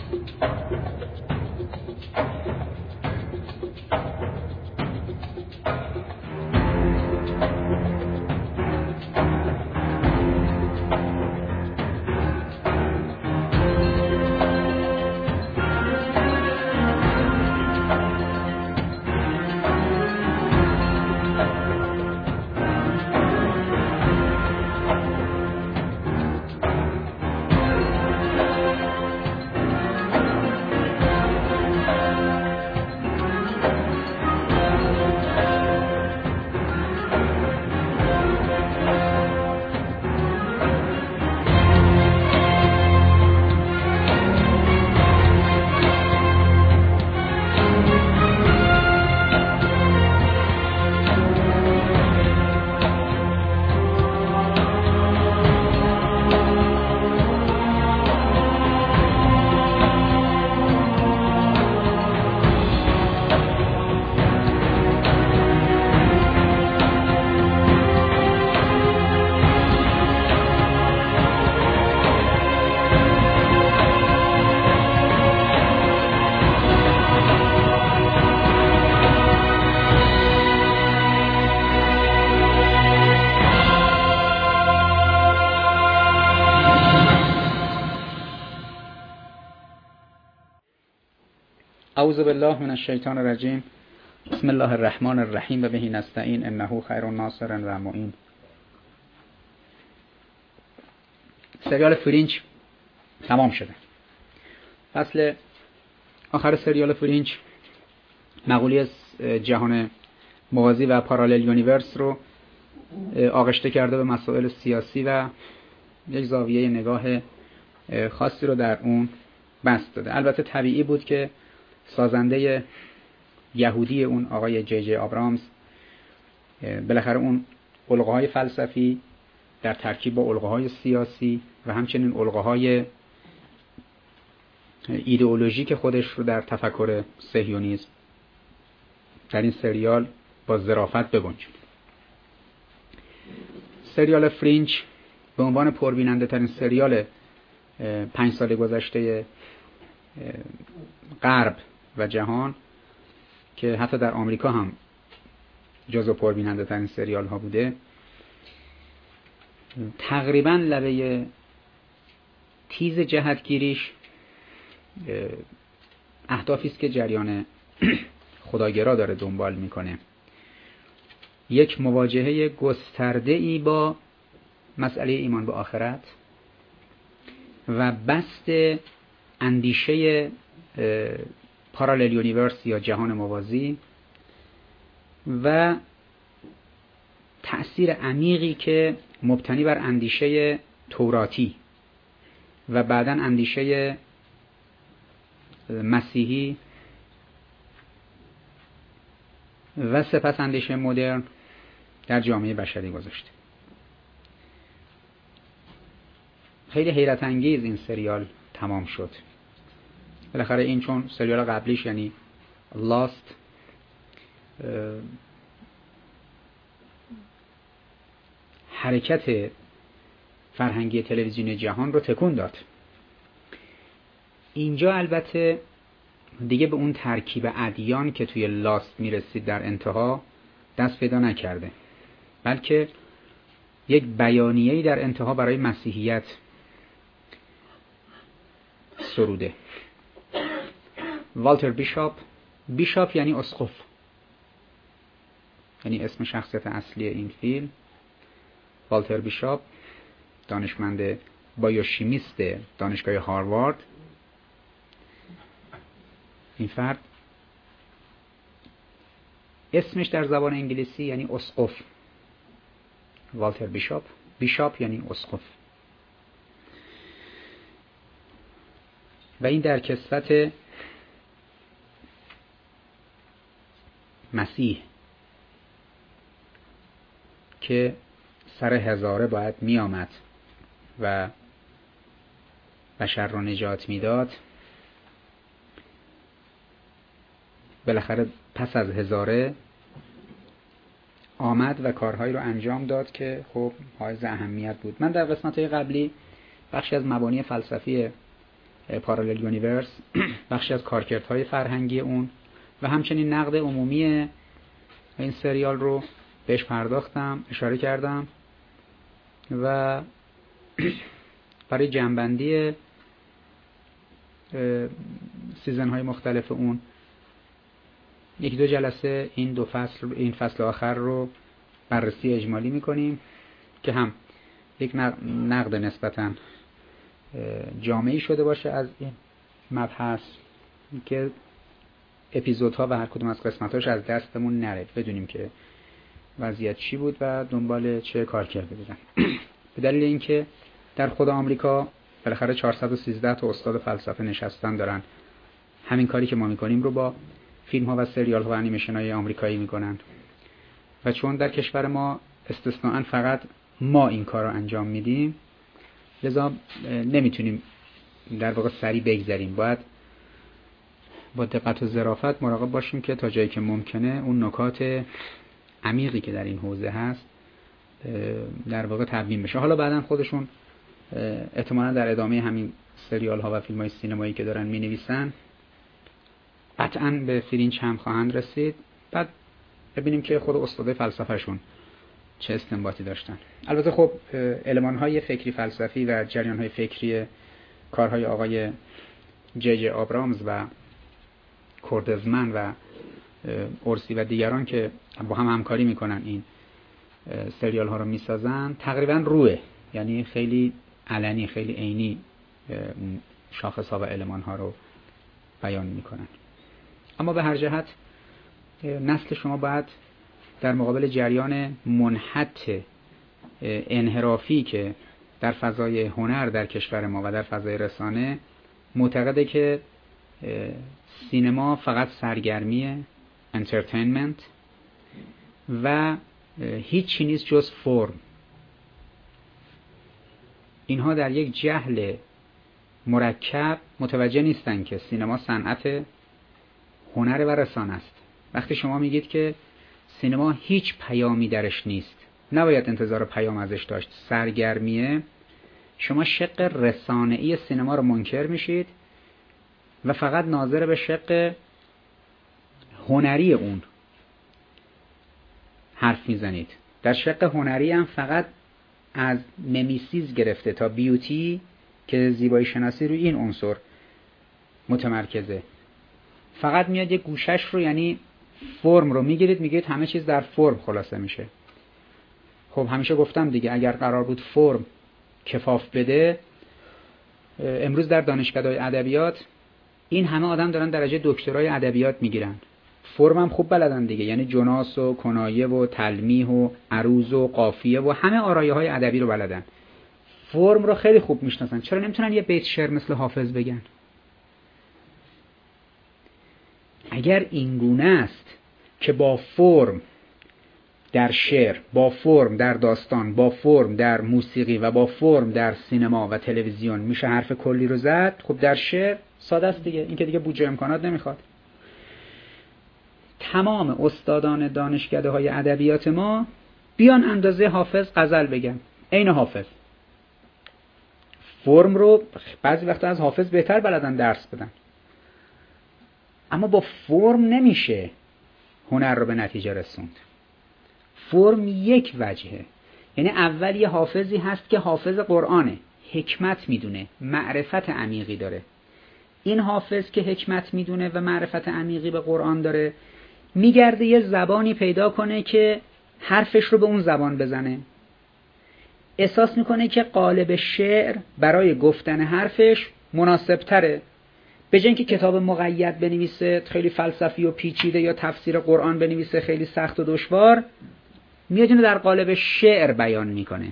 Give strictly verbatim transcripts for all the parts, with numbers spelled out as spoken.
اعوذ بالله من الشیطان الرجیم. بسم الله الرحمن الرحیم و به نستعین انه خیر الناصر و معین. سریال فرینچ تمام شده. فصل آخر سریال فرینچ مقوله جهان موازی و پارالل یونیورس رو آغشته کرده به مسائل سیاسی و یک زاویه نگاه خاصی رو در اون بست داده. البته طبیعی بود که سازنده یهودی اون آقای جی جی آبرامز بالاخره اون الگوهای فلسفی در ترکیب با الگوهای سیاسی و همچنین الگوهای ایدئولوژیک خودش رو در تفکر صهیونیسم در این سریال با ظرافت بگنجونه. سریال فرینچ به عنوان پربیننده ترین سریال پنج سال گذشته غرب و جهان که حتی در آمریکا هم جزو پربیننده ترین سریال ها بوده، تقریبا لبه تیز جهتگیریش اهدافی است که جریان خداگرا داره دنبال میکنه. یک مواجهه گسترده‌ای با مسئله ایمان به آخرت و بسط اندیشه پارالل یونیورس یا جهان موازی و تأثیر عمیقی که مبتنی بر اندیشه توراتی و بعداً اندیشه مسیحی و سپس اندیشه مدرن در جامعه بشری گذاشته. خیلی حیرت انگیز این سریال تمام شد. بالاخره این چون سریال قبلیش یعنی لاست حرکت فرهنگی تلویزیون جهان رو تکون داد. اینجا البته دیگه به اون ترکیب ادیان که توی لاست میرسید در انتها دست پیدا نکرده، بلکه یک بیانیه‌ای در انتها برای مسیحیت سروده. والتر بیشاپ، بیشاپ یعنی اسقف، یعنی اسم شخصیت اصلی این فیلم. والتر بیشاپ دانشمند بایوشیمیست دانشگاه هاروارد. این فرد اسمش در زبان انگلیسی یعنی اسقف. والتر بیشاپ، بیشاپ یعنی اسقف. و این در کسوت مسیح که سر هزاره باید می آمد و بشر را نجات می داد، بالاخره پس از هزاره آمد و کارهایی رو انجام داد که خب حائز اهمیت بود. من در قسمت‌های قبلی بخشی از مبانی فلسفی پارالل یونیورس بخشی از کارکردهای فرهنگی اون و همچنین نقد عمومی این سریال رو بهش پرداختم، اشاره کردم و برای جنبندی سیزن های مختلف اون یک دو جلسه این دو فصل این فصل آخر رو بررسی اجمالی میکنیم که هم یک نقد نسبتاً جامعی شده باشه از این مبحث که اپیزودها و هر کدوم از قسمتاش از دستمون نره، بدونیم که وضعیت چی بود و دنبال چه کار کرده بودن. به دلیل اینکه در خود آمریکا بالاخره چهارصد و سیزده تا استاد فلسفه نشستن دارن همین کاری که ما میکنیم رو با فیلم ها و سریال ها و انیمیشن های آمریکایی میکنن و چون در کشور ما استثناءً فقط ما این کار رو انجام میدیم لذا نمیتونیم در واقع سریع بگذریم، باید با دقت و ظرافت مراقب باشیم که تا جایی که ممکنه اون نکات عمیقی که در این حوزه هست در واقع تبیین بشه. حالا بعداً خودشون احتمالاً در ادامه همین سریال ها و فیلم های سینمایی که دارن می نویسن قطعاً به فرینج هم خواهند رسید، بعد ببینیم که خود استاد فلسفهشون چه استنباطی داشتن. البته خب المان های فکری فلسفی و جریان های فکری کارهای آقای جی جی آبرامز و کوردزمن و اورسی و دیگران که با هم همکاری میکنن این سریال ها رو میسازن تقریبا روه، یعنی خیلی علنی خیلی عینی شاخص ها و المان ها رو بیان میکنن. اما به هر جهت نسل شما باید در مقابل جریان منحط انحرافی که در فضای هنر در کشور ما و در فضای رسانه معتقده که سینما فقط سرگرمیه، انترتینمنت و هیچی نیست جز فرم، اینها در یک جهل مرکب متوجه نیستن که سینما صنعت هنر و رسانه است. وقتی شما میگید که سینما هیچ پیامی درش نیست، نباید انتظار پیام ازش داشت، سرگرمیه، شما شق رسانه‌ای سینما رو منکر میشید و فقط ناظر به شق هنری اون حرف میزنید. در شق هنری هم فقط از ممیسیز گرفته تا بیوتی که زیبایی شناسی روی این عنصر متمرکزه، فقط میاد یک گوشش رو یعنی فرم رو میگیرید میگید همه چیز در فرم خلاصه میشه. خب همیشه گفتم دیگه اگر قرار بود فرم کفاف بده، امروز در دانشکده‌های ادبیات این همه آدم دارن درجه دکترای ادبیات میگیرن، فرم هم خوب بلدن دیگه، یعنی جناس و کنایه و تلمیح و عروض و قافیه و همه آرایه‌های ادبی رو بلدن، فرم رو خیلی خوب میشناسن. چرا نمیتونن یه بیت شعر مثل حافظ بگن؟ اگر این گونه است که با فرم در شعر، با فرم در داستان، با فرم در موسیقی و با فرم در سینما و تلویزیون میشه حرف کلی رو زد، خب در شعر ساده است دیگه، این که دیگه بودجه امکانات نمیخواد. تمام استادان دانشکده های ادبیات ما بیان اندازه حافظ غزل بگن، عین حافظ. فرم رو بعضی وقتا از حافظ بهتر بلدن درس بدن، اما با فرم نمیشه هنر رو به نتیجه رسوند. فرم یک وجهه، یعنی اول یه حافظی هست که حافظ قرآنه، حکمت میدونه، معرفت عمیقی داره. این حافظ که حکمت میدونه و معرفت عمیقی به قرآن داره میگرده یه زبانی پیدا کنه که حرفش رو به اون زبان بزنه، احساس میکنه که قالب شعر برای گفتن حرفش مناسب تره، به جای اینکه کتاب مقید بنویسه خیلی فلسفی و پیچیده یا تفسیر قرآن بنویسه خیلی سخت و دشوار، میاد اینو در قالب شعر بیان میکنه.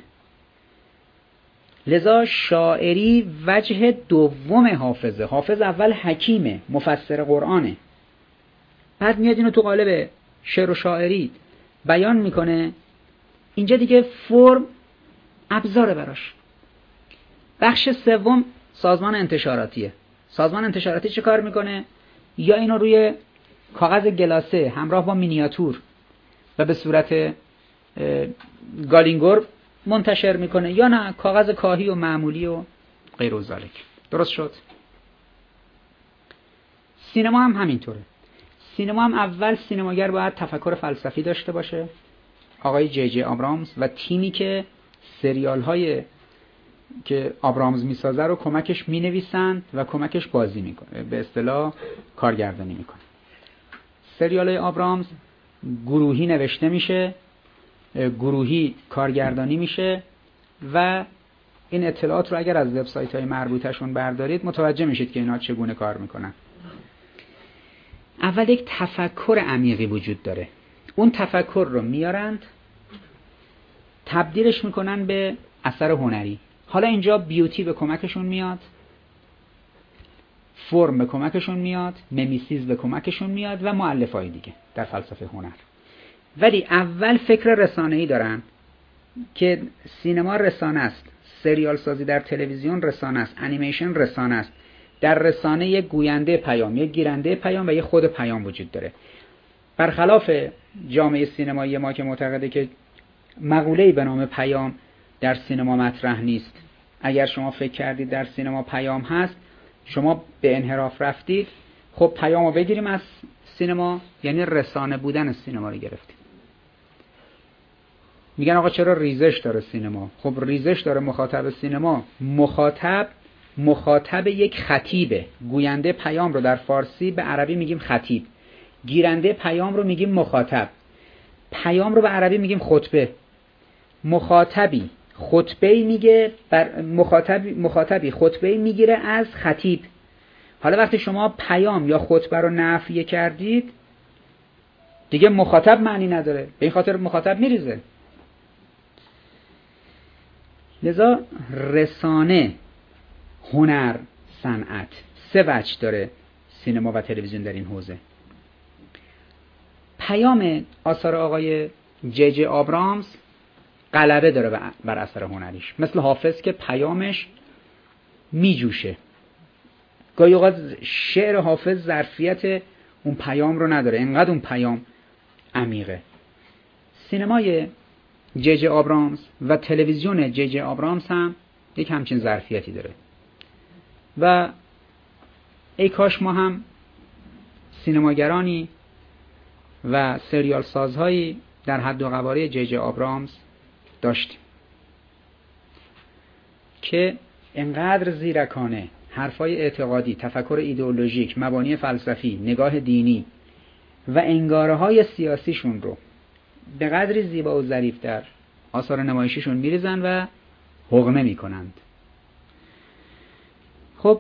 لذا شاعری وجه دوم حافظه. حافظ اول حکیمه، مفسر قرآنه، بعد میاد اینو تو قالب شعر و شاعری بیان میکنه. اینجا دیگه فرم ابزاره براش. بخش سوم سازمان انتشاراتیه. سازمان انتشاراتی چه کار میکنه؟ یا اینو روی کاغذ گلاسه همراه با مینیاتور و به صورت گالینگور منتشر میکنه، یا نه کاغذ کاهی و معمولی و غیر ذالک. درست شد؟ سینما هم همینطوره. سینما هم اول سینماگر باید تفکر فلسفی داشته باشه. آقای جی جی آبرامز و تیمی که سریال های که آبرامز میسازه رو کمکش مینویسن و کمکش بازی میکنه، به اصطلاح کارگردانی میکنه. سریال های آبرامز گروهی نوشته میشه، گروهی کارگردانی میشه و این اطلاعات رو اگر از وبسایت های مربوطه‌شون بردارید متوجه میشید که اینا چگونه کار میکنن. اول یک تفکر عمیقی وجود داره، اون تفکر رو میارند تبدیلش میکنن به اثر هنری. حالا اینجا بیوتی به کمکشون میاد، فرم به کمکشون میاد، ممیسیز به کمکشون میاد و مؤلفه‌های دیگه در فلسفه هنر. ولی اول فکر رسانه‌ای دارن که سینما رسانه است، سریال سازی در تلویزیون رسانه است، انیمیشن رسانه است. در رسانه یک گوینده پیام، یک گیرنده پیام و یک خود پیام وجود داره. برخلاف جامعه سینمایی ما که معتقده که مقوله‌ای به نام پیام در سینما مطرح نیست. اگر شما فکر کردید در سینما پیام هست، شما به انحراف رفتید. خب پیامو بگیریم از سینما، یعنی رسانه بودن سینما رو گرفتیم. میگن آقا چرا ریزش داره سینما؟ خب ریزش داره مخاطب سینما. مخاطب مخاطب یک خطیبه. گوینده پیام رو در فارسی به عربی میگیم خطیب، گیرنده پیام رو میگیم مخاطب، پیام رو به عربی میگیم خطبه. مخاطبی خطبه‌ای میگه، بر مخاطبی مخاطبی خطبه‌ای میگیره از خطیب. حالا وقتی شما پیام یا خطبه رو نفی کردید دیگه مخاطب معنی نداره، به این خاطر مخاطب میریزه. لذا رسانه، هنر، صنعت سه وجه داره سینما و تلویزیون در این حوزه. پیام آثار آقای جی جی آبرامز غلبه داره بر اثر هنریش، مثل حافظ که پیامش میجوشه. گاهی اوقات شعر حافظ ظرفیت اون پیام رو نداره، انقدر اون پیام عمیقه. سینمای جی جی آبرامز و تلویزیون جی جی آبرامز هم یک همچین ظرفیتی داره و ای کاش ما هم سینماگرانی و سریال سازهایی در حد و قواره جی جی آبرامز داشتیم که انقدر زیرکانه حرفای اعتقادی، تفکر ایدئولوژیک، مبانی فلسفی، نگاه دینی و انگاره های سیاسیشون رو به قدری زیبا و ظریف در آثار نمایشیشون میریزن و حقنه میکنند. خب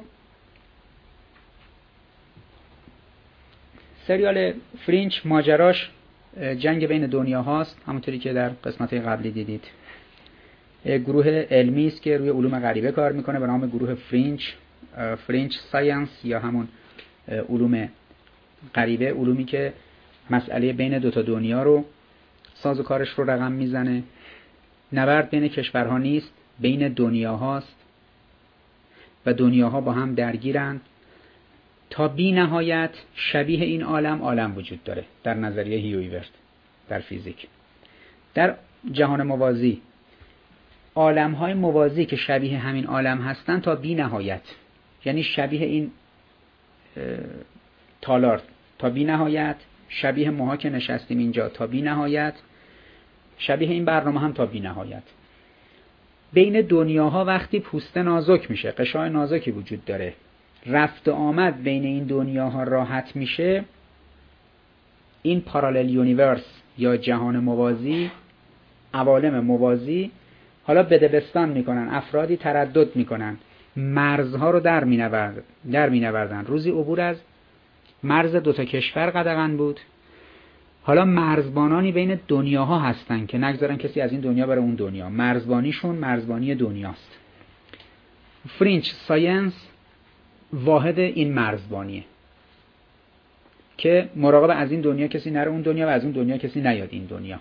سریال فرینچ ماجراش جنگ بین دنیا هاست، همونطوری که در قسمت قبلی دیدید. گروه علمی است که روی علوم غریبه کار میکنه به نام گروه فرینچ، فرینچ ساینس یا همون علوم غریبه، علومی که مسئله بین دوتا دنیا رو ساز و کارش رو رقم میزنه. نبرد بین کشورها نیست، بین دنیا هاست و دنیاها با هم درگیرن. تا بی نهایت شبیه این عالم عالم وجود داره در نظریه هیویورت در فیزیک. در جهان موازی عالم‌های موازی که شبیه همین عالم هستن تا بی نهایت، یعنی شبیه این تالار تا بی نهایت، شبیه ماها که نشستیم اینجا تا بی نهایت، شبیه این برنامه هم تا بی نهایت. بین دنیاها وقتی پوسته نازک میشه، قشای نازکی وجود داره، رفت و آمد بین این دنیاها راحت میشه، این پارالل یونیورس یا جهان موازی، عوالم موازی حالا بدبستان میکنن، افرادی تردد میکنن، مرزها رو در مینورد در مینوردن. روزی عبور از مرز دوتا کشور قدغن بود، حالا مرزبانانی بین دنیاها هستن که نگذارن کسی از این دنیا بره اون دنیا، مرزبانیشون مرزبانی دنیاست. فرینچ ساینس واحد این مرزبانیه که مراقب از این دنیا کسی نره اون دنیا و از اون دنیا کسی نیاد این دنیا.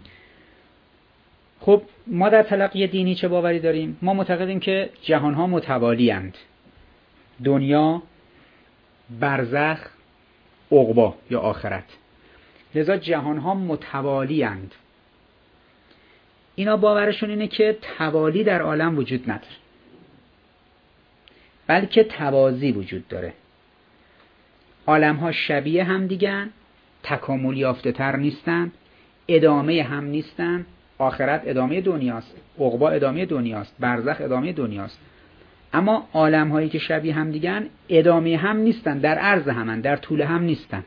خب ما در تلقی دینی چه باوری داریم؟ ما معتقدیم که جهانها متوالی اند، دنیا، برزخ، عقبا یا آخرت. لذا جهانها متوالی اند. اینا باورشون اینه که توالی در عالم وجود نداره، بلکه توازی وجود داره. عالم‌ها شبیه هم دیگن، تکامل یافته تر نیستن، ادامه هم نیستن. آخرت ادامه دنیاست، عقبی ادامه دنیاست، برزخ ادامه دنیاست. اما عالم‌هایی که شبیه هم دیگن ادامه هم نیستن، در عرض همن، در طول هم نیستن.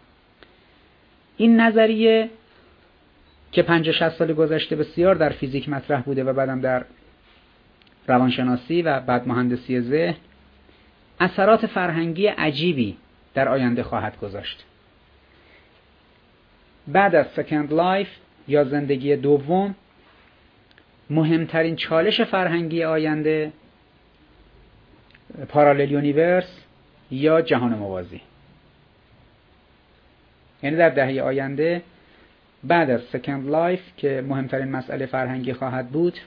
این نظریه که پنجاه شصت سال گذشته بسیار در فیزیک مطرح بوده و بعدم در روانشناسی و بعد مهندسی ذهن، اثرات فرهنگی عجیبی در آینده خواهد گذاشت. بعد از سکند لایف یا زندگی دوم، مهمترین چالش فرهنگی آینده پارالل یونیورس یا جهان موازی. یعنی در دهه آینده بعد از سکند لایف که مهمترین مسئله فرهنگی خواهد بود،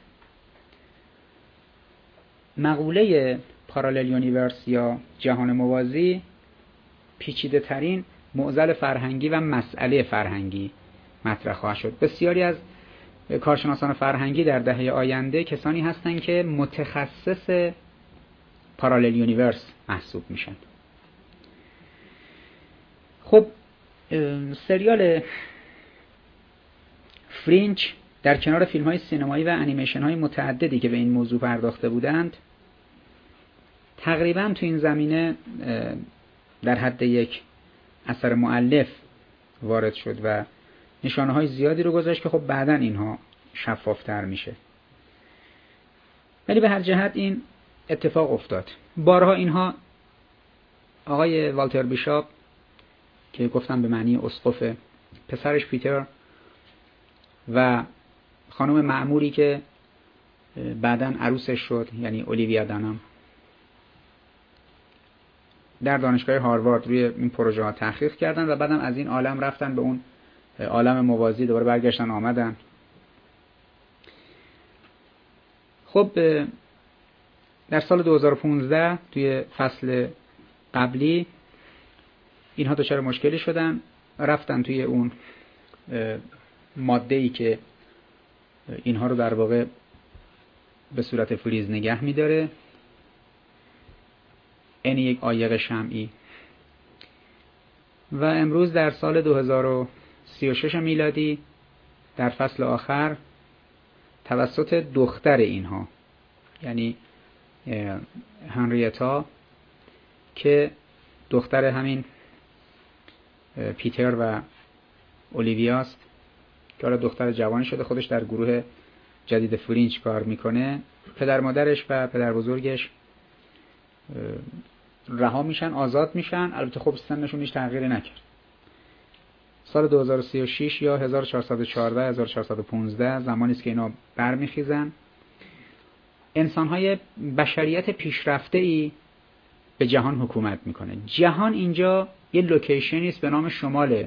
مقوله پارالل یونیورس یا جهان موازی پیچیده ترین معضل فرهنگی و مسئله فرهنگی مطرح خواهد شد. بسیاری از کارشناسان فرهنگی در دهه آینده کسانی هستند که متخصص پارالل یونیورس محسوب میشن. خب سریال فرینج در کنار فیلم های سینمایی و انیمیشن های متعددی که به این موضوع پرداخته بودند، تقریبا تو این زمینه در حد یک اثر مؤلف وارد شد و نشانه های زیادی رو گذاشت که خب بعداً اینها شفافتر میشه. ولی به هر جهت این اتفاق افتاد. بارها اینها آقای والتر بیشاپ که گفتم به معنی اسقف، پسرش پیتر و خانم مأموری که بعداً عروسش شد یعنی اولیویا دانام، در دانشگاه هاروارد روی این پروژه ها تحقیق کردن و بعدم از این عالم رفتن به اون عالم موازی، دوباره برگشتن آمدن. خب در سال دو هزار و پانزده توی فصل قبلی اینها دچار مشکلی شدن، رفتن توی اون ماده‌ای که اینها رو در واقع به صورت فریز نگه می‌داره، این یک عایق شمعی. و امروز در سال دو هزار و سی و شش میلادی در فصل آخر توسط دختر اینها یعنی هنریتا که دختر همین پیتر و اولیویاست که حالا دختر جوانی شده، خودش در گروه جدید فرینج کار میکنه، پدر مادرش و پدر بزرگش رها میشن، آزاد میشن. البته خب سنشون هیچ تغییری نکرد. سال دو هزار و سی و شش یا هزار و چهارصد و چهارده هزار و چهارصد و پانزده زمانی است که اینا برمیخیزن. انسان‌های بشریت پیشرفته‌ای به جهان حکومت میکنه. جهان اینجا یه لوکیشنی است به نام شمال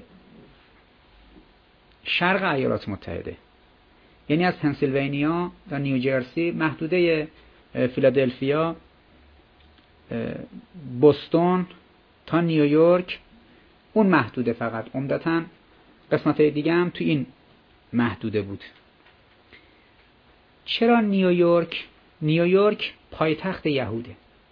شرق ایالات متحده، یعنی از پنسیلوانیا تا نیوجرسی، محدوده فیلادلفیا، بوستون تا نیویورک، اون محدوده فقط. عمدتاً قسمت‌های دیگه هم تو این محدوده بود. چرا نیویورک؟ نیویورک پایتخت یهوده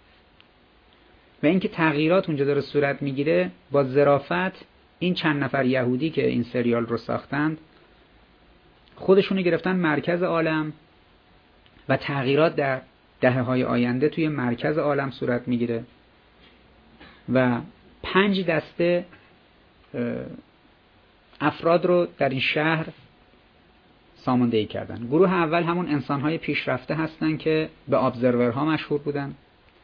و اینکه تغییرات اونجا داره صورت میگیره، با ظرافت این چند نفر یهودی که این سریال رو ساختند خودشونو گرفتن مرکز عالم و تغییرات در دهه‌های آینده توی مرکز عالم صورت میگیره و پنج دسته افراد رو در این شهر ساماندهی کردن. گروه اول همون انسان‌های پیشرفته هستن که به ابزرورها مشهور بودن،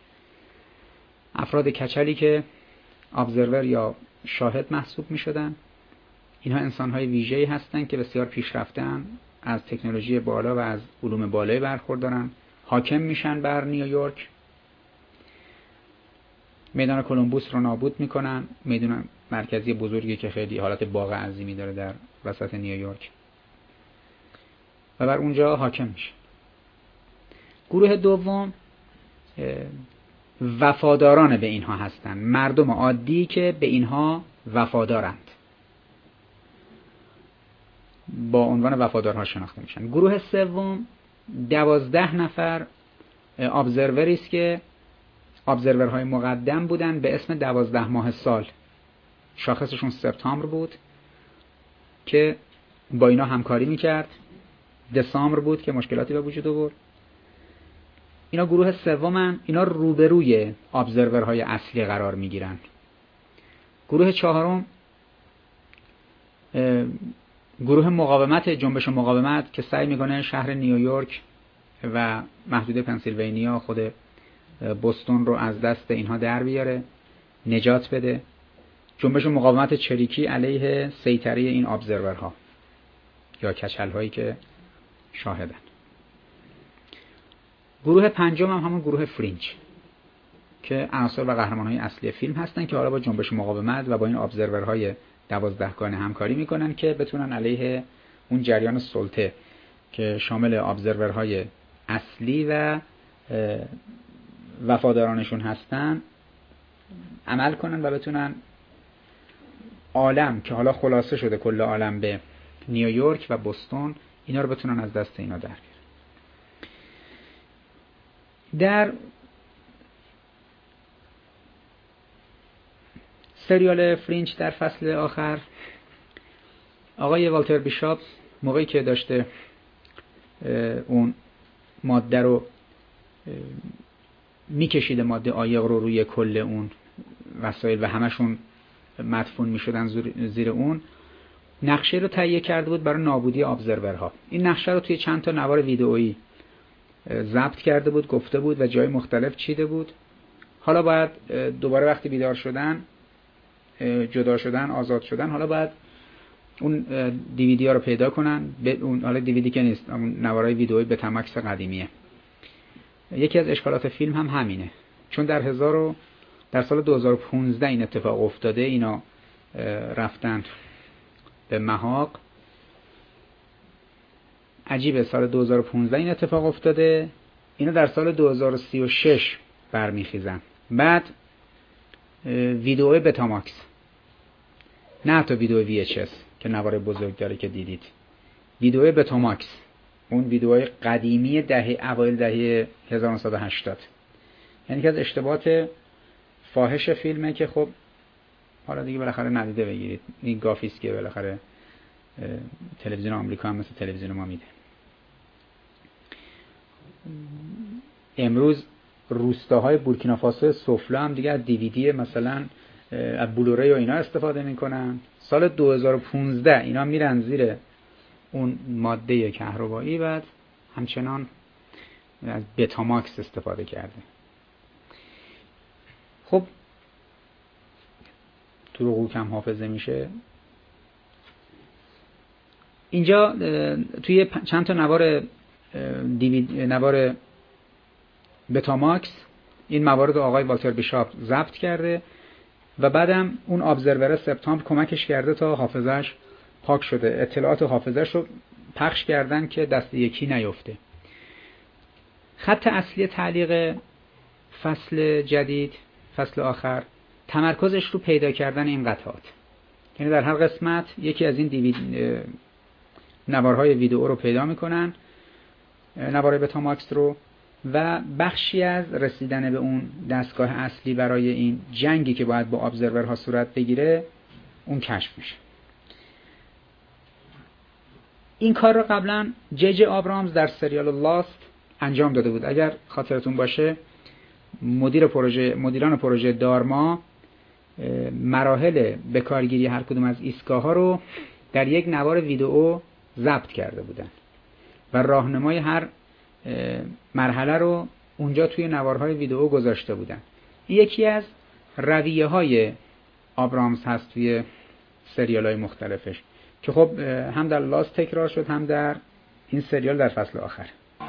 افراد کچلی که ابزرور یا شاهد محسوب می‌شدن. اینها انسان‌های ویژه‌ای هستن که بسیار پیشرفته‌اند، از تکنولوژی بالا و از علوم بالایی برخوردارن، حاکم میشن بر نیویورک، میدان کلمبوس رو نابود میکنن، میدان مرکزی بزرگی که خیلی حالت باغ عظیمی داره در وسط نیویورک، و بر اونجا حاکم میشه. گروه دوم وفاداران به اینها هستن، مردم عادی که به اینها وفادارند، با عنوان وفادارها شناخته میشن. گروه سوم دوازده نفر ابزروری است که ابزرورهای مقدم بودن به اسم دوازده ماه سال شاخصشون سپتامبر بود که با اینا همکاری میکرد. دسامبر بود که مشکلاتی به وجود آورد. اینا گروه سومن، اینا روبروی ابزرورهای اصلی قرار میگیرن. گروه چهارم گروه مقاومت، جنبش مقاومت که سعی میکنه شهر نیویورک و محدوده پنسیلوانیا، خود بوستون رو از دست اینها در بیاره، نجات بده. جنبش مقاومت چریکی علیه سیطره این ابزرورها یا کچل هایی که شاهدن. گروه پنجم هم همون گروه فرینج که عناصر و قهرمان‌های اصلی فیلم هستن که حالا با جنبش مقاومت و با این ابزرورهای دوازدهگانه همکاری میکنن که بتونن علیه اون جریان سلطه که شامل ابزرورهای اصلی و وفادارانشون هستن عمل کنن و بتونن عالم که حالا خلاصه شده کل عالم به نیویورک و بوستون، اینا رو بتونن از دست اینا در بیارن. در سریال فرینج در فصل آخر آقای والتر بیشاپ موقعی که داشته اون ماده رو میکشیده، ماده عایق رو روی کل اون وسایل و همشون مدفون میشدن زیر اون، نقشه رو تهیه کرده بود برای نابودی ابزرورها. این نقشه رو توی چند تا نوار ویدئویی ضبط کرده بود، گفته بود و جای مختلف چیده بود. حالا باید دوباره وقتی بیدار شدن، جدا شدن، آزاد شدن، حالا باید اون دیویدی ها رو پیدا کنن. اون حالا دیویدی که نیست، اون نوارای ویدئویی به تماکس قدیمیه. یکی از اشکالات فیلم هم همینه، چون در هزار در سال دو هزار و پانزده این اتفاق افتاده. اینا رفتن به محاق. عجیبه، سال دو هزار و پانزده این اتفاق افتاده، اینا در سال دو هزار و سی و شش برمیخیزن. بعد ویدئو بتاماکس، نه تا ویدئو وی اچ اس که نوار بزرگ داره که دیدید، ویدئو بتاماکس، اون ویدئوهای قدیمی دهه اوایل دهه هزار و نهصد و هشتاد. یعنی که از اشتباهات فاحش فیلمه که خب حالا دیگه بالاخره ندیده بگیرید. این گافیست که بالاخره تلویزیون آمریکا هم مثل تلویزیون ما میده. امروز روستاهای بورکینافاسو سفلا هم دیگه از دیویدی مثلا از بلوری و اینا استفاده میکنن. سال دو هزار و پانزده اینا میرن زیر اون ماده کهربایی، بعد همچنان از بتاماکس استفاده کرده. خب دروغ کم حافظه میشه. اینجا توی چند تا نوار دیوید نوار بتاماکس این موارد رو آقای والتر بیشاپ ضبط کرده و بعدم اون ابزرور سپتامبر کمکش کرده تا حافظش پاک شده. اطلاعات حافظش رو پخش کردن که دست یکی نیفته. خط اصلی تعلیق فصل جدید، فصل آخر، تمرکزش رو پیدا کردن این قطعات. یعنی در هر قسمت یکی از این دیوید نوارهای ویدئو رو پیدا میکنن، نوارهای بتاماکس رو، و بخشی از رسیدن به اون دستگاه اصلی برای این جنگی که باید با ابزرورها صورت بگیره اون کشف میشه. این کار رو قبلا جی جی آبرامز در سریال لاست انجام داده بود. اگر خاطرتون باشه مدیر پروژه مدیران پروژه دارما مراحل به کارگیری هر کدوم از ایستگاه‌ها رو در یک نوار ویدئو ضبط کرده بودن و راهنمای هر مرحله رو اونجا توی نوارهای ویدئو گذاشته بودن. این یکی از رویه‌های آبرامز هست توی سریال‌های مختلفش که خب هم در لاست تکرار شد، هم در این سریال در فصل آخر.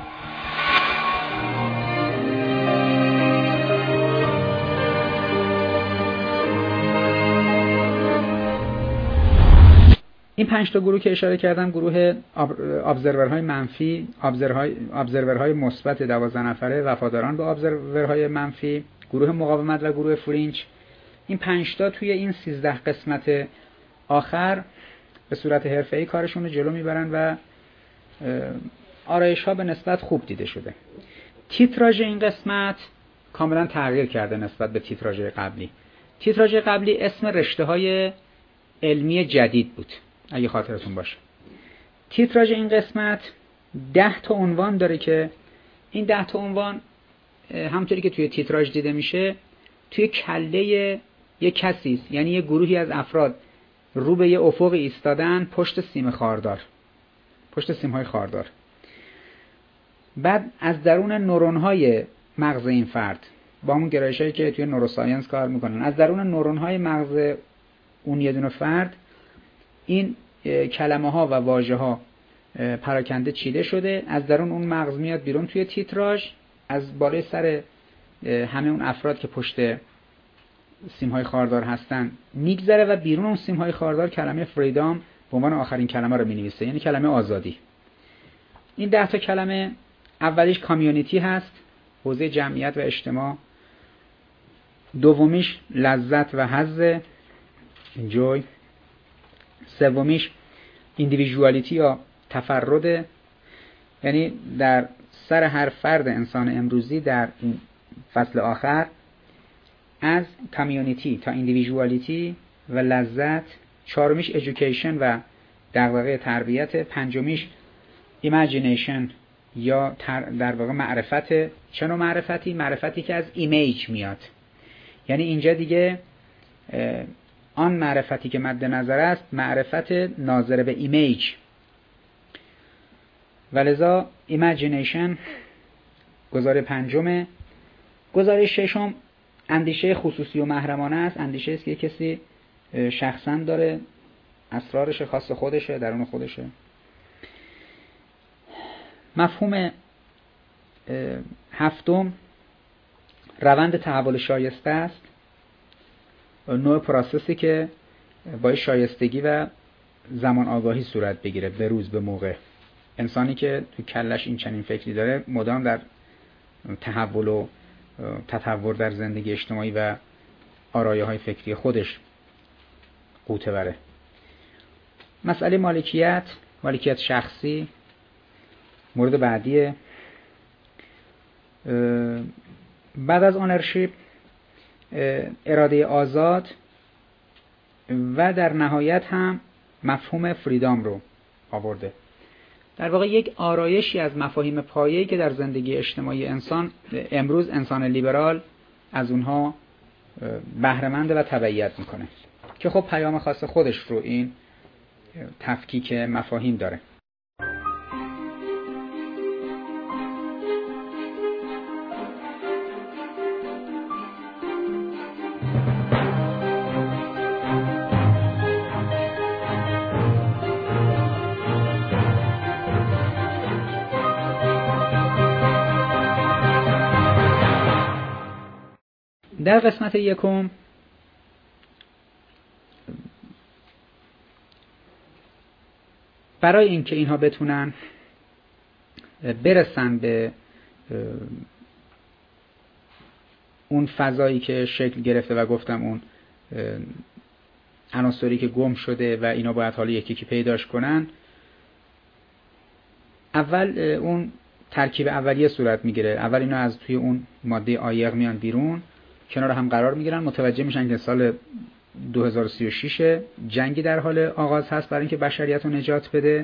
این پنج تا گروه که اشاره کردم، گروه ابزرورهای منفی، ابزرورهای مثبت دوازده نفره وفاداران به ابزرورهای منفی، گروه مقاومت و گروه فرینج، این پنج تا توی این سیزده قسمت آخر به صورت حرفه‌ای کارشون رو جلو میبرن و آرایش‌ها به نسبت خوب دیده شده. تیتراژ این قسمت کاملا تغییر کرده نسبت به تیتراژ قبلی. تیتراژ قبلی اسم رشته های علمی جدید بود اگه خاطرتون باشه. تیتراژ این قسمت ده تا عنوان داره که این ده تا عنوان همونطوری که توی تیتراژ دیده میشه توی کله یک کسی است، یعنی یه گروهی از افراد رو به یه افق ایستادن پشت سیم خاردار، پشت سیم‌های خاردار. بعد از درون نورون‌های مغز این فرد با همون گرایشایی که توی نوروساینس کار میکنن، از درون نورون‌های مغز اون یه دونه فرد این کلمه ها و واژه ها پراکنده چیده شده، از درون اون مغز میاد بیرون توی تیتراژ، از بالای سر همه اون افراد که پشت سیم‌های خاردار هستن میگذره و بیرون اون سیم‌های خاردار کلمه فریدام به عنوان آخرین کلمه رو می‌نویسه، یعنی کلمه آزادی. این ده تا کلمه اولیش کامیونیتی هست، حوزه جمعیت و اجتماع. دومیش لذت و حظ، انجوی. سومیش ایندیویژوالیتی یا تفرد، یعنی در سر هر فرد انسان امروزی در این فصل آخر از کامیونیتی تا ایندیویژوالیتی و لذت. چهارمیش ایژوکیشن و دغدغه تربیت. پنجمیش ایمیجینیشن یا در واقع معرفت. چه نوع معرفتی؟ معرفتی که از ایمیج میاد، یعنی اینجا دیگه آن معرفتی که مد نظر است معرفت ناظر به ایمیج، ولذا ایمیجینیشن گزاره پنجمه. گزاره ششم اندیشه خصوصی و محرمانه است. اندیشه است که کسی شخصا داره، اسرارش خاص خودشه، درون خودشه. مفهوم هفتم روند تحول شایسته است، نوع پروسسی که با شایستگی و زمان آگاهی صورت بگیره، به روز به موقع. انسانی که تو کلش این چنین فکری داره مدام در تحول و تطور در زندگی اجتماعی و آرایه‌های فکری خودش قوطه بره. مسئله مالکیت، مالکیت شخصی مورد بعدیه. بعد از اونرشیپ اراده آزاد و در نهایت هم مفهوم فریدام رو آورده. در واقع یک آرایشی از مفاهیم پایه‌ای که در زندگی اجتماعی انسان امروز انسان لیبرال از اونها بهره‌منده و تبعیت میکنه که خب پیام خاص خودش رو این تفکیک مفاهیم داره. در قسمت یکم برای اینکه اینها بتونن برسن به اون فضایی که شکل گرفته و گفتم اون عناصری که گم شده و اینا باید حالا یکی یکی پیداش کنن، اول اون ترکیب اولیه صورت میگیره. اول اینا از توی اون ماده عایق میان بیرون، کنار هم قرار میگیرن، متوجه میشن که سال دو هزار و سی و شش جنگی در حال آغاز هست برای اینکه بشریت رو نجات بده.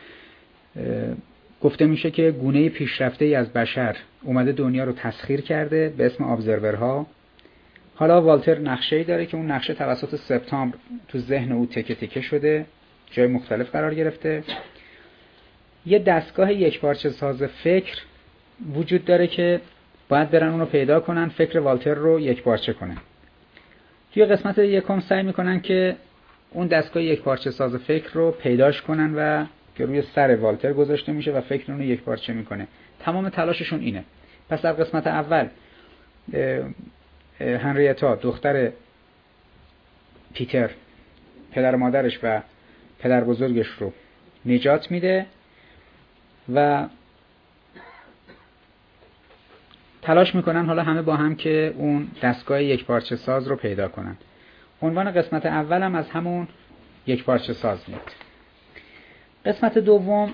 گفته میشه که گونه پیشرفته ای از بشر اومده دنیا رو تسخیر کرده به اسم ابزرورها. حالا والتر نقشه‌ای داره که اون نقشه توسط سپتامبر تو ذهن او تکه تکه شده، جای مختلف قرار گرفته. یه دستگاه یکپارچه ساز فکر وجود داره که باید برن اون رو پیدا کنن، فکر والتر رو یکپارچه کنن. توی قسمت یکم سعی میکنن که اون دستگاه یکپارچه ساز فکر رو پیداش کنن و که روی سر والتر گذاشته میشه و فکر اون رو یکپارچه میکنه. تمام تلاششون اینه. پس در قسمت اول هنریتا دختر پیتر پدر مادرش و پدر بزرگش رو نجات میده و تلاش میکنن حالا همه با هم که اون دستگاه یکپارچه ساز رو پیدا کنن. عنوان قسمت اول هم از همون یکپارچه ساز میاد. قسمت دوم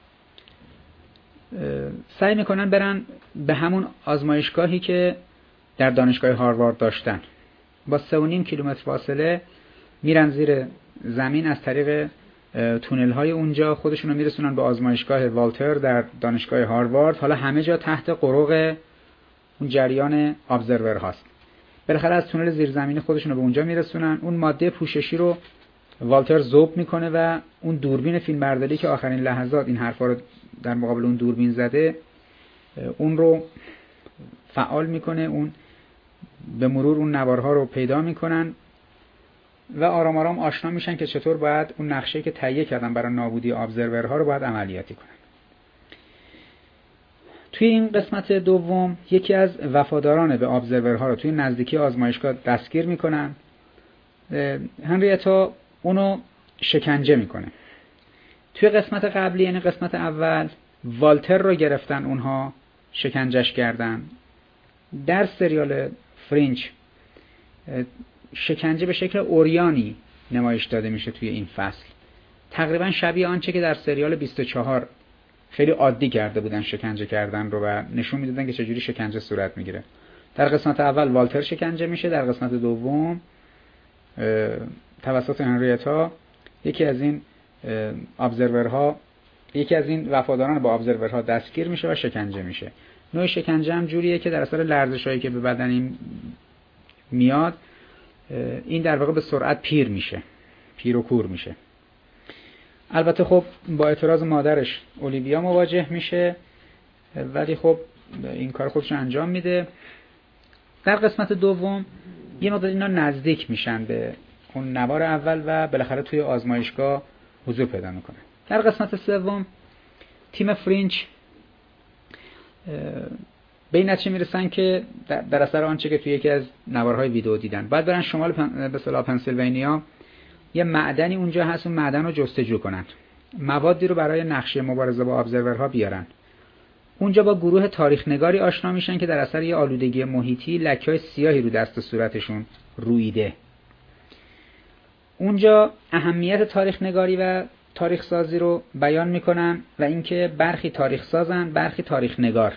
سعی میکنن برن به همون آزمایشگاهی که در دانشگاه هاروارد داشتن. با سه و نیم کیلومتر فاصله میرن زیر زمین، از طریق تونل های اونجا خودشون رو میرسونن به آزمایشگاه والتر در دانشگاه هاروارد. حالا همه جا تحت قرق اون جریان ابزرور هاست. بالاخره از تونل زیرزمینی خودشون رو به اونجا میرسونن. اون ماده پوششی رو والتر ذوب میکنه و اون دوربین فیلمبرداری که آخرین لحظات این حرفا رو در مقابل اون دوربین زده، اون رو فعال میکنه. اون به مرور اون نوارها رو پیدا میکنن و آرام آرام آشنا میشن که چطور باید اون نقشه که تهیه کردن برای نابودی ابزرورها رو باید عملیاتی کنن. توی این قسمت دوم یکی از وفاداران به ابزرورها رو توی نزدیکی آزمایشگاه دستگیر میکنن. هنریتا اونو شکنجه میکنه. توی قسمت قبلی یعنی قسمت اول والتر رو گرفتن، اونها شکنجش کردن. در سریال فرینچ شکنجه به شکل اوریانی نمایش داده میشه توی این فصل، تقریبا شبیه آنچه که در سریال بیست و چهار خیلی عادی کرده بودن شکنجه کردن رو و نشون میدادن که چجوری شکنجه صورت میگیره. در قسمت اول والتر شکنجه میشه، در قسمت دوم توسط هنریتا یکی از این ابزرورها، یکی از این وفاداران با ابزرورها دستگیر میشه و شکنجه میشه. نوع شکنجه هم جوریه که در اثر لرزشایی که به بدن این میاد، این در واقع به سرعت پیر میشه، پیر و کور میشه. البته خب با اعتراض مادرش اولیویا مواجه میشه، ولی خب این کار خودش انجام میده. در قسمت دوم یه مقدار اینا نزدیک میشن به اون نوار اول و بالاخره توی آزمایشگاه حضور پیدا میکنه. در قسمت سوم تیم فرینچ به این نتیجه میرسن که در اثر آنچه که توی یکی از نوارهای ویدیو دیدن، باید برن شمال پن... به اصطلاح پنسیلوانیا، یه معدنی اونجا هست، اون معدن رو جستجو کنن، موادی رو برای نقشه مبارزه با ابزرورها بیارن. اونجا با گروه تاریخ نگاری آشنا میشن که در اثر یه آلودگی محیطی لکه‌های سیاهی رو دست و صورتشون رویده. اونجا اهمیت تاریخ نگاری و تاریخ سازی رو بیان میکنن و اینکه برخی تاریخ سازن، برخی تاریخ نگار.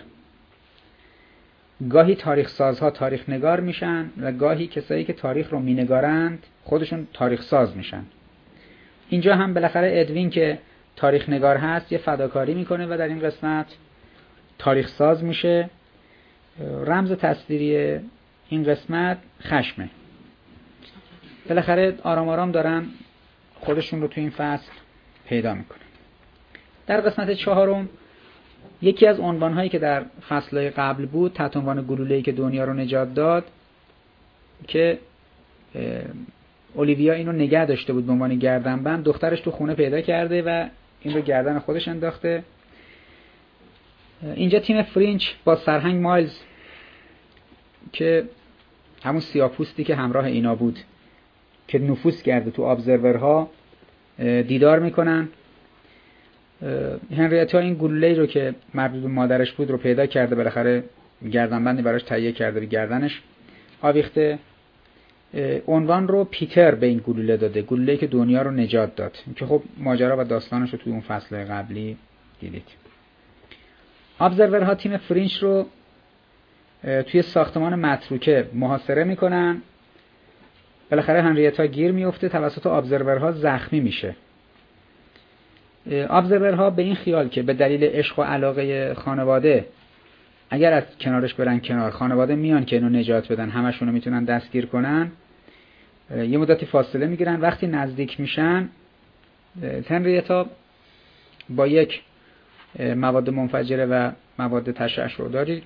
گاهی تاریخ سازها تاریخ نگار میشن و گاهی کسایی که تاریخ رو مینگارند خودشون تاریخ ساز میشن. اینجا هم بالاخره ادوین که تاریخ نگار هست یه فداکاری میکنه و در این قسمت تاریخ ساز میشه. رمز تصویری این قسمت خشمه. بالاخره آرام آرام دارن خودشون رو تو این فصل پیدا میکنن. در قسمت چهارم یکی از عنوانهایی که در فصلهای قبل بود، تحت عنوان گلوله‌ای که دنیا رو نجات داد، که اولیویا اینو نگه داشته بود به عنوان گردنبند، دخترش تو خونه پیدا کرده و این رو گردن خودش انداخته. اینجا تیم فرینچ با سرهنگ مایلز که همون سیاه‌پوستی که همراه اینا بود که نفوذ کرده تو ابزرورها دیدار میکنن. هنریتا این گلوله‌ای رو که مربوط به مادرش بود رو پیدا کرده، بالاخره گردنبندی براش تهیه کرده، به گردنش آویخته. عنوان رو پیتر به این گلوله داده، گلوله‌ای که دنیا رو نجات داد، که خب ماجرا و داستانش رو توی اون فصل قبلی دیدید. ابزرورها تیم فرینچ رو توی ساختمان متروکه محاصره میکنن. بالاخره هنریتا گیر میفته، توسط ابزرورها زخمی میشه. ابزرورها به این خیال که به دلیل عشق و علاقه خانواده اگر از کنارش برن کنار، خانواده میان که اینو نجات بدن، همشون رو میتونن دستگیر کنن، یه مدتی فاصله میگیرن. وقتی نزدیک میشن، هنریتا با یک مواد منفجره و مواد تشعشع‌داری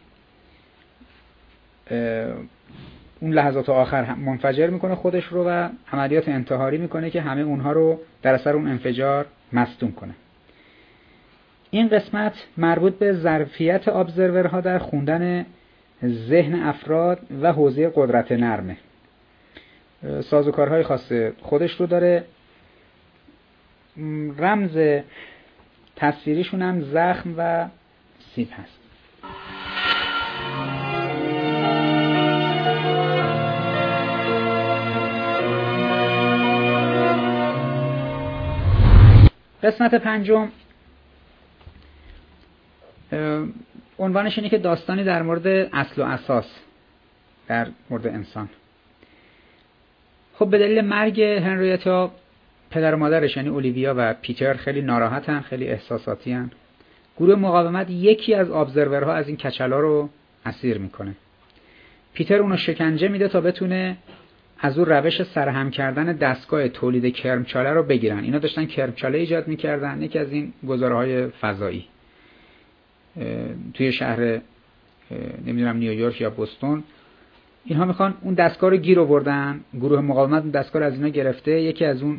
اون لحظات آخر منفجر میکنه خودش رو و عملیات انتحاری میکنه که همه اونها رو در اثر اون انفجار مصدوم کنه. این قسمت مربوط به ظرفیت ابزرورها در خوندن ذهن افراد و حوزه قدرت نرمه. سازوکارهای خاص خودش رو داره. رمز تصویریشون هم زخم و سیب هست. قسمت پنجم عنوانش اینه که داستانی در مورد اصل و اساس در مورد انسان. خب به دلیل مرگ هنریتا پدر و مادرش یعنی اولیویا و پیتر خیلی ناراحتن، خیلی احساساتی هن. گروه مقاومت یکی از ابزرورها از این کچلا رو اسیر میکنه. پیتر اونو شکنجه میده تا بتونه از اون روش سرهم کردن دستگاه تولید کرمچاله رو بگیرن. اینا داشتن کرمچاله ایجاد میکردن، یکی از این گذارهای فضایی توی شهر نمیدونم نیویورک یا بوستون. اینها میخوان اون دستگاه رو گیر آوردن، گروه مقاومت اون دستگاه رو از اینا گرفته، یکی از اون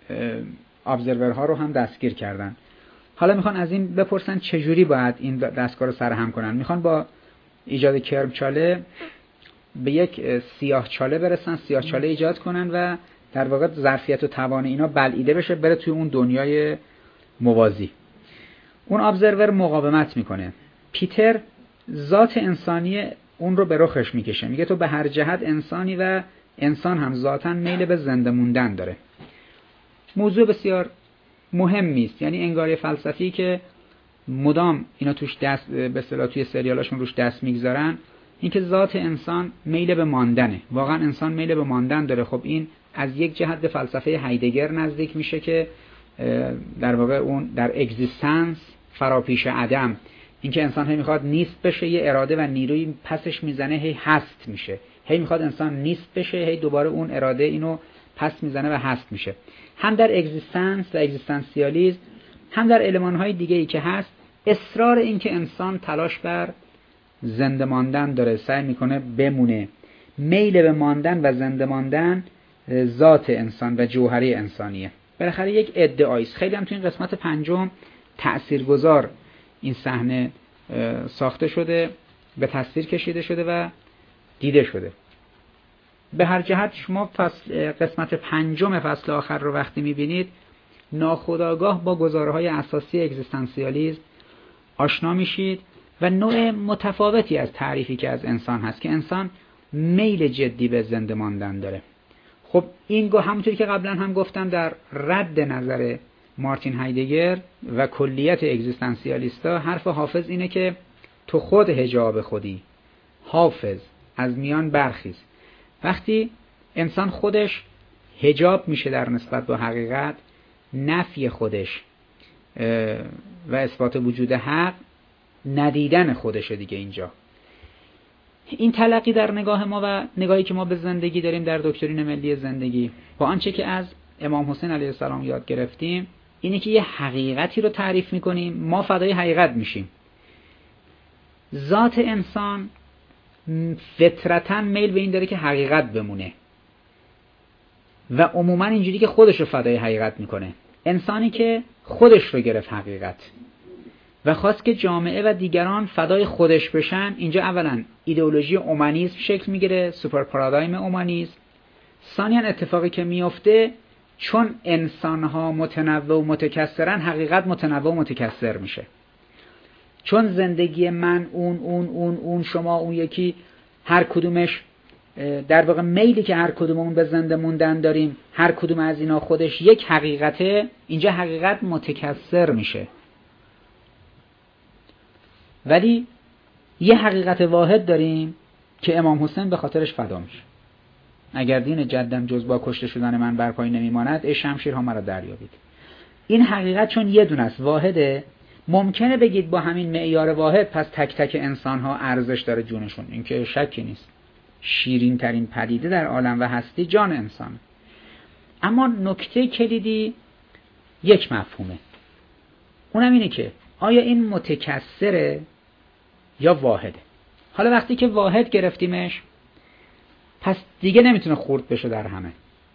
ابزرورها رو هم دستگیر کردن. حالا میخوان از این بپرسن چجوری باید این دستگاه رو سرهم کنن. میخوان با ایجاد کرمچاله به یک سیاهچاله برسن، سیاهچاله ایجاد کنن و در واقع ظرفیت و توان اینا بلعیده بشه بره توی اون دنیای موازی. اون ابزرور مقاومت میکنه. پیتر ذات انسانی اون رو به رخش میکشه، میگه تو به هر جهت انسانی و انسان هم ذاتاً میل به زنده موندن داره. موضوع بسیار مهمی است، یعنی انگاری فلسفی که مدام اینا توش دست به اصطلاح توی سریالاشون روش دست میگذارن، اینکه ذات انسان میل به ماندنه. واقعا انسان میل به ماندن داره. خب این از یک جهت به فلسفه هایدگر نزدیک میشه که در واقع اون در اگزیستنس فراپیش عدم، اینکه انسان هی میخواد نیست بشه، یه اراده و نیروی پسش میزنه هی هست میشه، هی میخواد انسان نیست بشه، هی دوباره اون اراده اینو پس میزنه و هست میشه. هم در اگزیستنس و اگزیستانسیالیسم، هم در المان‌های دیگه‌ای که هست، اصرار این که انسان تلاش بر زنده ماندن داره، سعی میکنه بمونه. میل به ماندن و زنده ماندن ذات انسان و جوهری انسانیه. بالاخره یک ادعایی است. خیلی هم تو این قسمت پنجم تأثیرگذار این صحنه ساخته شده، به تصویر کشیده شده و دیده شده. به هر جهت شما فصل قسمت پنجم فصل آخر رو وقتی میبینید، ناخودآگاه با گزارهای اساسی اگزیستانسیالیسم آشنا میشید و نوع متفاوتی از تعریفی که از انسان هست که انسان میل جدی به زنده ماندن داره. خب این گو همونطوری که قبلا هم گفتم در رد نظر مارتین هایدگر و کلیت اگزیستانسیالیستا، حرف حافظ اینه که تو خود حجاب خودی، حافظ از میان برخیز. وقتی انسان خودش حجاب میشه در نسبت با حقیقت، نفی خودش و اثبات وجود حق، ندیدن خودشه دیگه. اینجا این تلقی در نگاه ما و نگاهی که ما به زندگی داریم در دکترین ملی زندگی با آنچه که از امام حسین علیه السلام یاد گرفتیم، اینه که یه حقیقتی رو تعریف میکنیم، ما فدای حقیقت میشیم. ذات انسان فطرتاً میل به این داره که حقیقت بمونه و عموما اینجوری که خودش رو فدای حقیقت میکنه. انسانی که خودش رو گرفت حقیقت و خواست که جامعه و دیگران فدای خودش بشن، اینجا اولا ایدئولوژی اومانیسم شکل میگیره، سوپر پارادایم اومانیسم. ثانیاً اتفاقی که میفته، چون انسانها متنوع و متکثرن، حقیقت متنوع و متکثر میشه. چون زندگی من، اون اون اون اون شما، اون یکی، هر کدومش در واقع میلی که هر کدوممون به زنده موندن داریم، هر کدوم از اینا خودش یک حقیقته، اینجا حقیقت متکثر میشه. ولی یه حقیقت واحد داریم که امام حسین به خاطرش فدا میشه. اگر دین جدم جز با کشته شدن من بر پای نمیماند، ای شمشیرها مرا دریابید. این حقیقت چون یه دونه است، واحده، ممکنه بگید با همین معیار واحد پس تک تک انسان ها ارزش داره جونشون، این که شکی نیست. شیرین ترین پدیده در عالم و هستی جان انسان. اما نکته کلیدی یک مفهومه، اونم اینه که آیا این متکثره یا واحده؟ حالا وقتی که واحد گرفتیمش، پس دیگه نمیتونه خورد بشه در همه.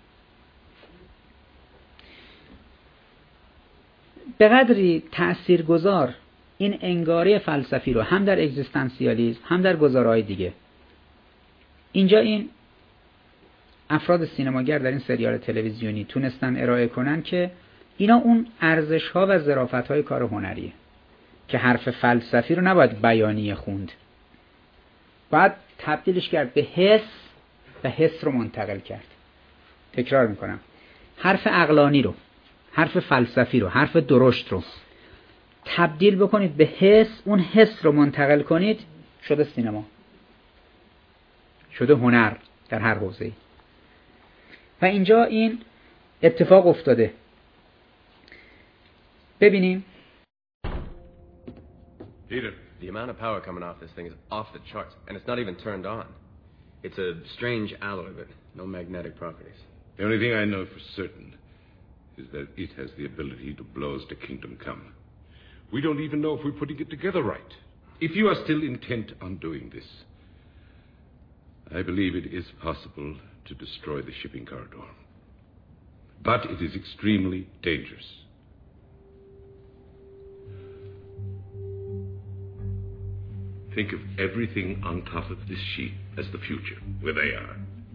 به قدری تأثیرگذار این انگاره فلسفی رو هم در اگزیستانسیالیسم هم در گزارهای دیگه، اینجا این افراد سینماگر در این سریال تلویزیونی تونستن ارائه کنن که اینا اون ارزش‌ها و ظرافت‌های کار هنریه که حرف فلسفی رو نباید بیانیه خوند، باید تبدیلش کرد به حس و حس رو منتقل کرد. تکرار میکنم، حرف عقلانی رو، حرف فلسفی رو، حرف درشت رو تبدیل بکنید به حس، اون حس رو منتقل کنید، شده سینما. شده هنر در هر حوزه‌ای. و اینجا این اتفاق افتاده. ببینیم. Peter, the amount of power coming off this thing is off the charts, and it's not even turned on. It's a strange alloy, but no magnetic properties. The only thing I know for certain is that it has the ability to blow us to kingdom come. We don't even know if we're putting it together right. If you are still intent on doing this, I believe it is possible to destroy the shipping corridor. But it is extremely dangerous. Think of everything on top of this sheet as the future, where they are.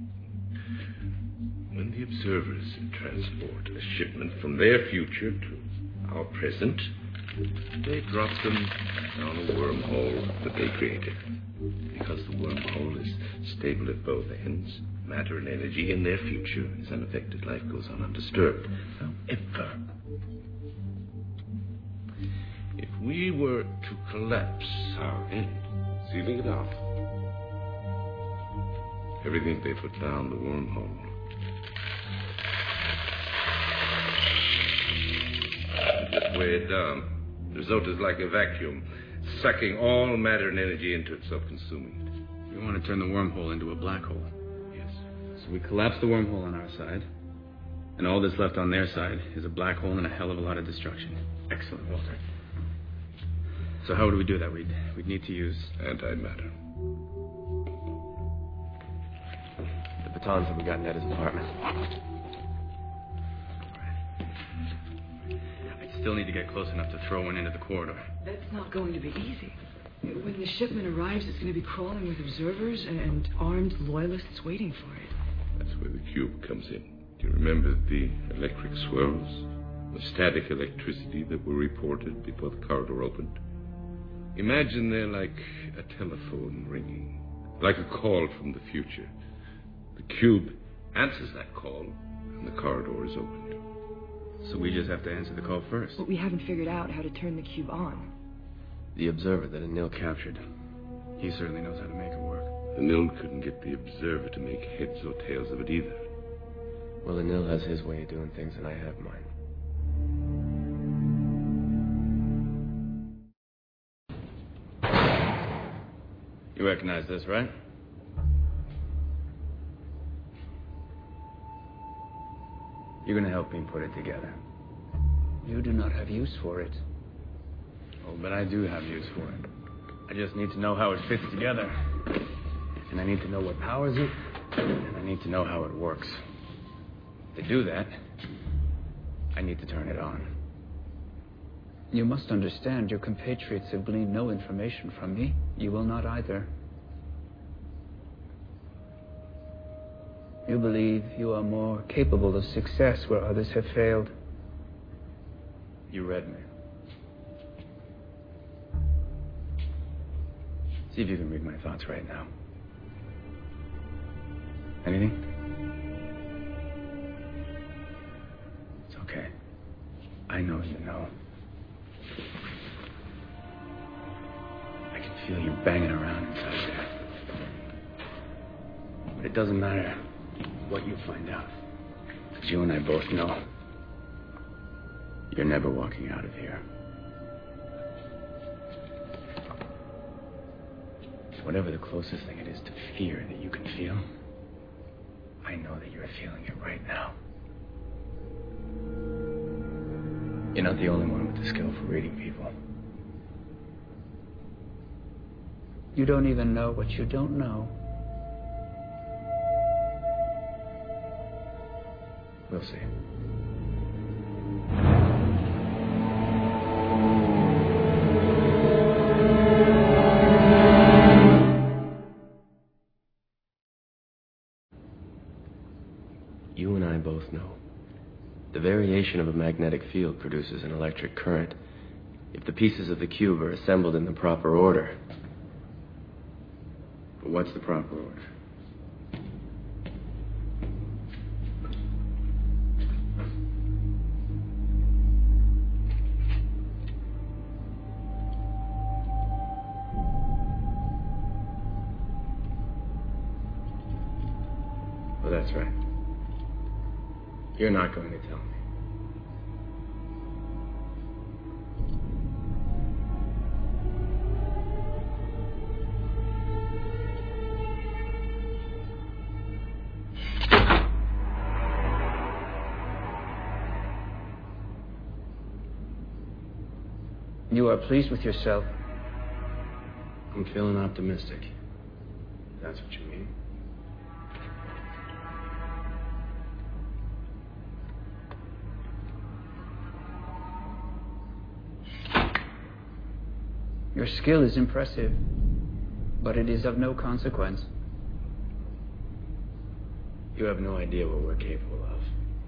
When the observers transport a shipment from their future to our present, they drop them down a wormhole that they created. Because the wormhole is stable at both ends, matter and energy in their future is unaffected. Life goes on undisturbed. However, if we were to collapse our end, sealing it off, everything they put down the wormhole, just weigh it down. The result is like a vacuum, sucking all matter and energy into itself, consuming it. We want to turn the wormhole into a black hole. Yes. So we collapse the wormhole on our side, and all that's left on their side is a black hole and a hell of a lot of destruction. Excellent, Walter. So how would we do that? We'd, we'd need to use... Antimatter. The batons that we got in Ed's apartment. I'd still need to get close enough to throw one into the corridor. That's not going to be easy. When the shipment arrives, it's going to be crawling with observers and armed loyalists waiting for it. That's where the cube comes in. Do you remember the electric swirls? The static electricity that were reported before the corridor opened? Imagine they're like a telephone ringing, like a call from the future. The cube answers that call, and the corridor is opened. So we just have to answer the call first. But we haven't figured out how to turn the cube on. The observer that Anil captured. He certainly knows how to make it work. Anil couldn't get the observer to make heads or tails of it either. Well, Anil has his way of doing things, and I have mine. You recognize this, right? You're going to help me put it together. You do not have use for it. Oh, but I do have use for it. I just need to know how it fits together. And I need to know what powers it. And I need to know how it works. To do that, I need to turn it on. You must understand your compatriots have gleaned no information from me. You will not either. You believe you are more capable of success where others have failed. You read me. See if you can read my thoughts right now. Anything? It's okay. I know you know. I can feel you banging around inside there. But it doesn't matter what you find out. Because you and I both know you're never walking out of here. Whatever the closest thing it is to fear that you can feel, I know that you're feeling it right now. You're not the only one with the skill for reading people. You don't even know what you don't know. We'll see. You and I both know the variation of a magnetic field produces an electric current if the pieces of the cube are assembled in the proper order. But what's the proper order? that's right. You're not going to tell me. You are pleased with yourself? I'm feeling optimistic. That's what you mean. Your skill is impressive, but it is of no consequence. You have no idea what we're capable of.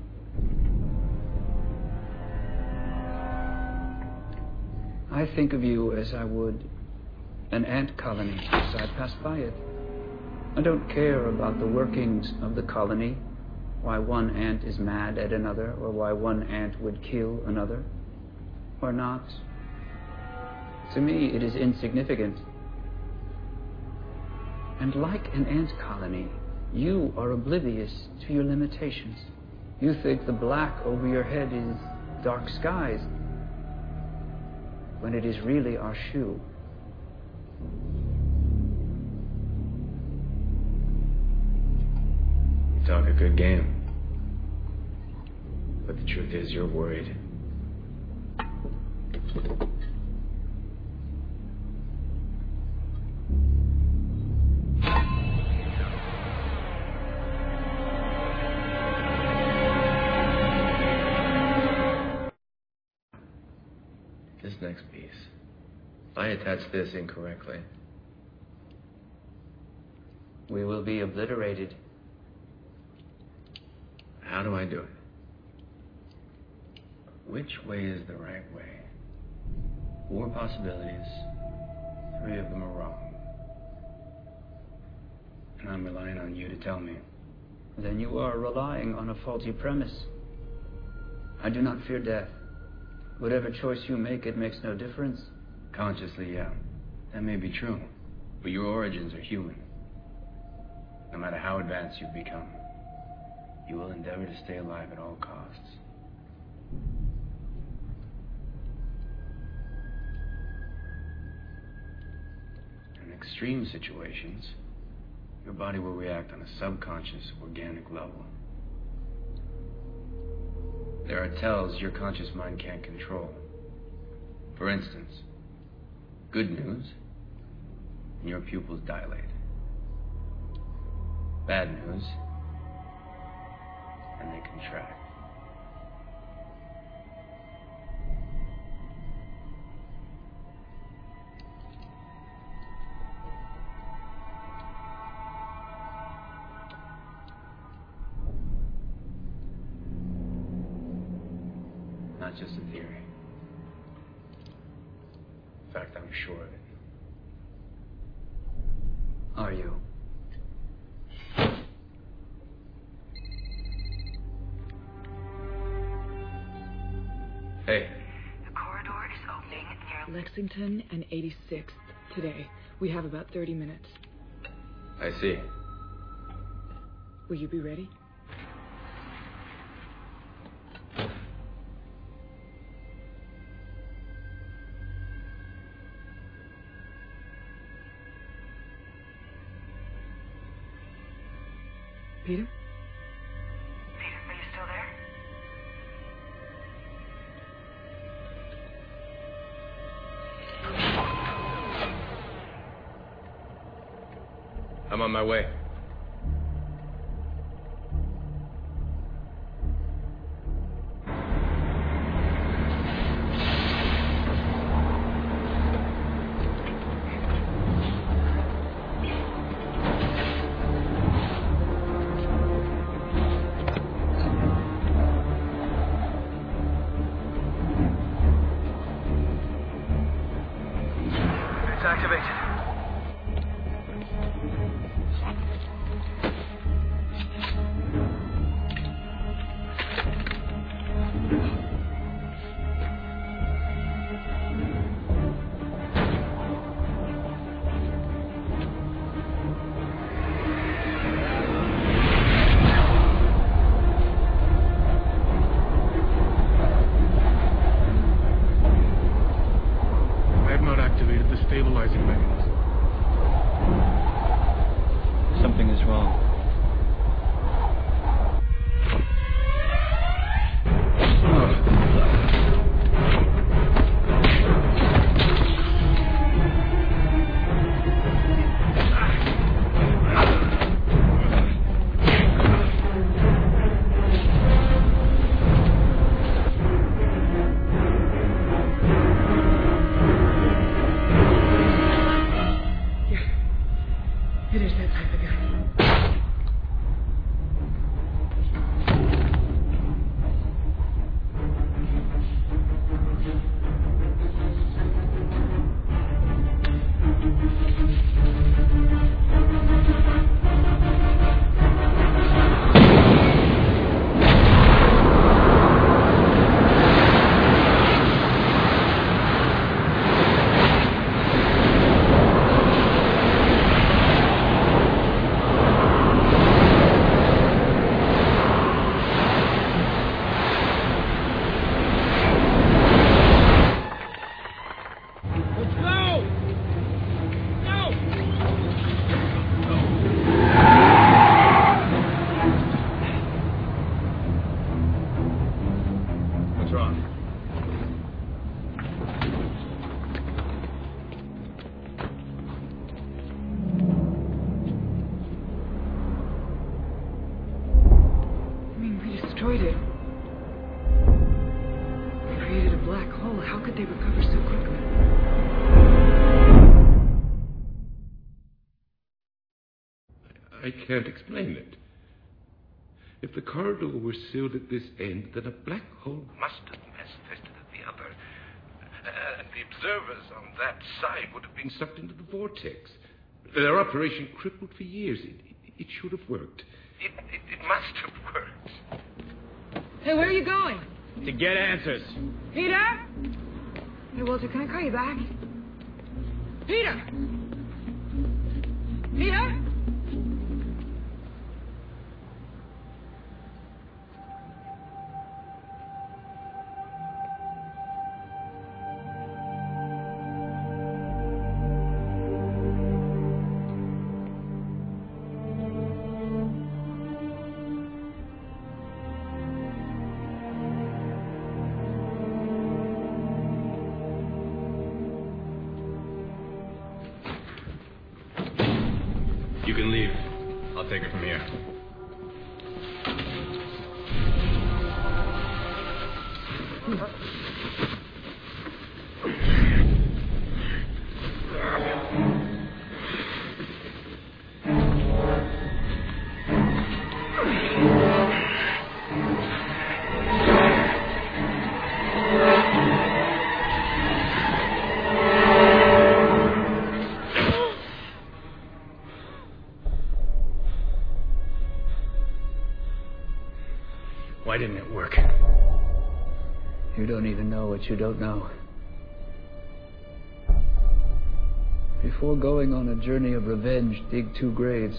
I think of you as I would an ant colony as I pass by it. I don't care about the workings of the colony, why one ant is mad at another, or why one ant would kill another, or not. To me, it is insignificant. And like an ant colony, you are oblivious to your limitations. You think the black over your head is dark skies, when it is really our shoe. You talk a good game. But the truth is, you're worried. This next piece. If I attach this incorrectly, We will be obliterated. how do I do it? Which way is the right way? Four possibilities. Three of them are wrong. And I'm relying on you to tell me. Then you are relying on a faulty premise. I do not fear death. Whatever choice you make, it makes no difference. Consciously, yeah. That may be true. But your origins are human. No matter how advanced you've become, you will endeavor to stay alive at all costs. In extreme situations, your body will react on a subconscious, organic level. There are tells your conscious mind can't control. For instance, good news, and your pupils dilate. Bad news, and they contract. Not just a theory. In fact, I'm sure of it. Are you? Hey. The corridor is opening near Lexington and eighty-sixth today. We have about thirty minutes. I see. Will you be ready? Peter? Peter, are you still there? I'm on my way. It's activated. could they recover so quickly? I can't explain it. If the corridor were sealed at this end, then a black hole must have manifested at the other. Uh, and the observers on that side would have been sucked into the vortex. Their operation crippled for years. It, it, it should have worked. It, it, it must have worked. Hey, where are you going? To get answers. Peter? Hey, Walter, can I call you back? Peter! Peter? You can leave. I'll take it from here. Why didn't it work? You don't even know what you don't know. Before going on a journey of revenge, dig two graves.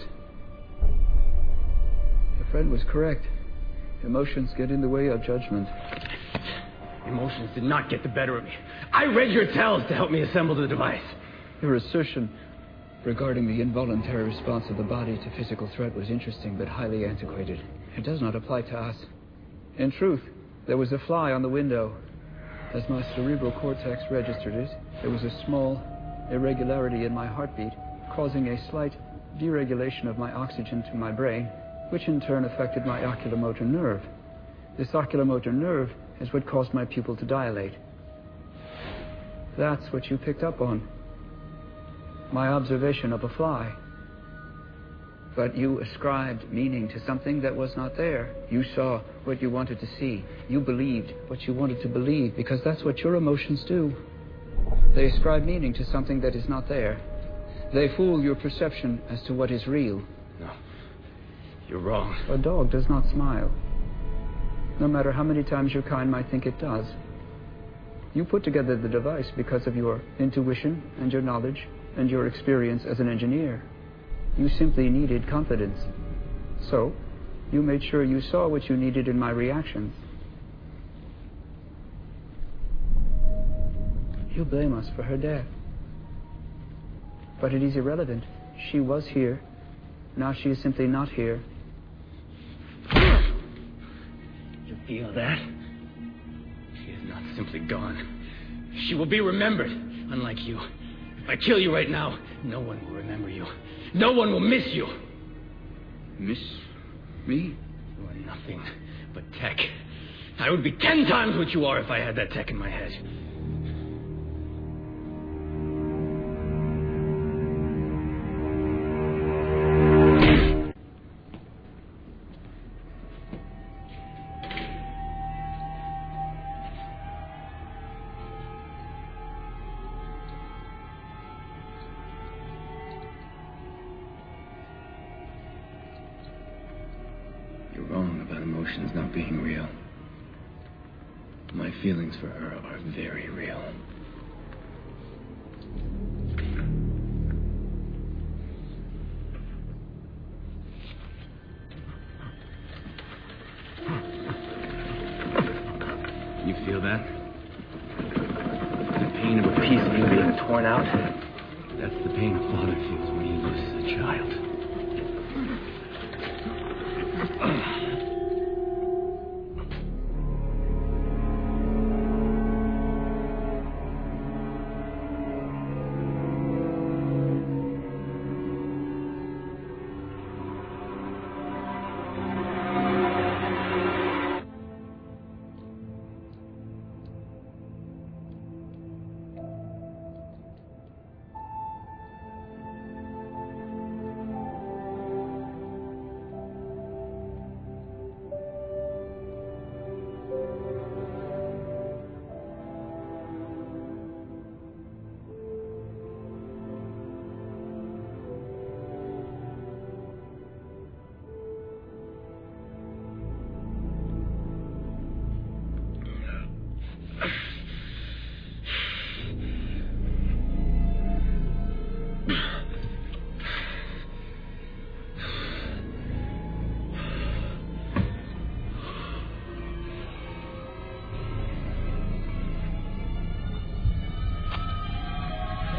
Your friend was correct. Emotions get in the way of judgment. Emotions did not get the better of me. I read your tells to help me assemble the device. Your assertion regarding the involuntary response of the body to physical threat was interesting but highly antiquated. It does not apply to us. In truth, there was a fly on the window. As my cerebral cortex registered it, there was a small irregularity in my heartbeat, causing a slight deregulation of my oxygen to my brain, which in turn affected my oculomotor nerve. This oculomotor nerve is what caused my pupil to dilate. That's what you picked up on. My observation of a fly. But you ascribed meaning to something that was not there. You saw what you wanted to see. You believed what you wanted to believe, because that's what your emotions do. They ascribe meaning to something that is not there. They fool your perception as to what is real. No, you're wrong. A dog does not smile, no matter how many times your kind might think it does. You put together the device because of your intuition and your knowledge and your experience as an engineer. You simply needed confidence. So, you made sure you saw what you needed in my reactions. You blame us for her death. But it is irrelevant. She was here. Now she is simply not here. You feel that? She is not simply gone. She will be remembered, unlike you. If I kill you right now, no one will remember you. No one will miss you. Miss me? You are nothing but tech. I would be ten times what you are if I had that tech in my head. You're wrong about emotions not being real. My feelings for her are very real. You feel that? The pain of a piece of you being torn out? That's the pain a father feels when he loses a child.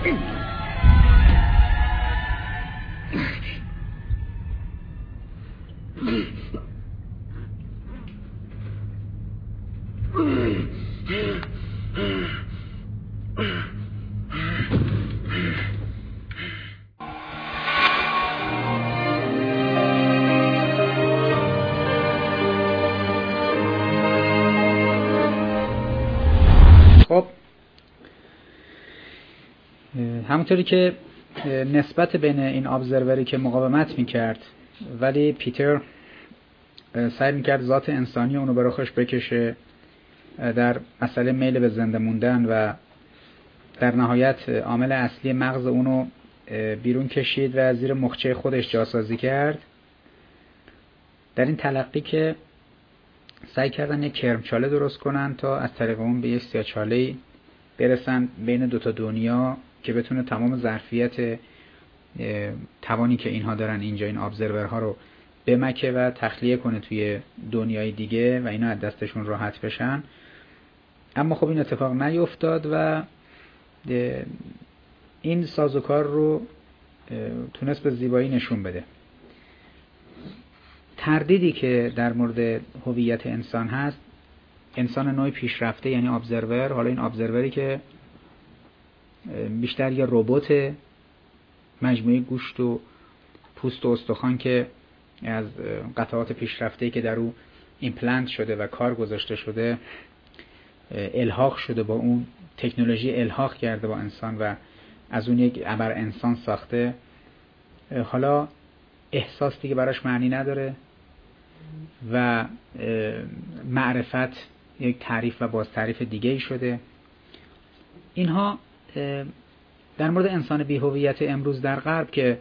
خب همونطوری که نسبت بین این ابزروری که مقاومت میکرد ولی پیتر سعی میکرد ذات انسانی اونو برای خودش بکشه در مسئله میل به زنده موندن و در نهایت عامل اصلی مغز اونو بیرون کشید و زیر مخچه خودش جاسازی کرد. در این تلقی که سعی کردن یک کرمچاله درست کنن تا از طریق اون به یک سیاه‌چاله‌ای برسن بین دوتا دنیا که بتونه تمام ظرفیت توانی که اینها دارن اینجا این ابزرورها رو بمکه و تخلیه کنه توی دنیای دیگه و اینا از دستشون راحت بشن. اما خب این اتفاق نیفتاد و این سازوکار رو تونست به زیبایی نشون بده. تردیدی که در مورد هویت انسان هست، انسان نوع پیشرفته یعنی ابزرور، حالا این ابزروری که بیشتر یه ربات مجموعه گوشت و پوست و استخوان که از قطعات پیشرفته‌ای که در او ایمپلنت شده و کار گذاشته شده الحاق شده با اون تکنولوژی، الحاق کرده با انسان و از اون یک ابر انسان ساخته، حالا احساس دیگه براش معنی نداره و معرفت یک تعریف و باز تعریف دیگه ای شده. اینها در مورد انسان بی هویت امروز در غرب که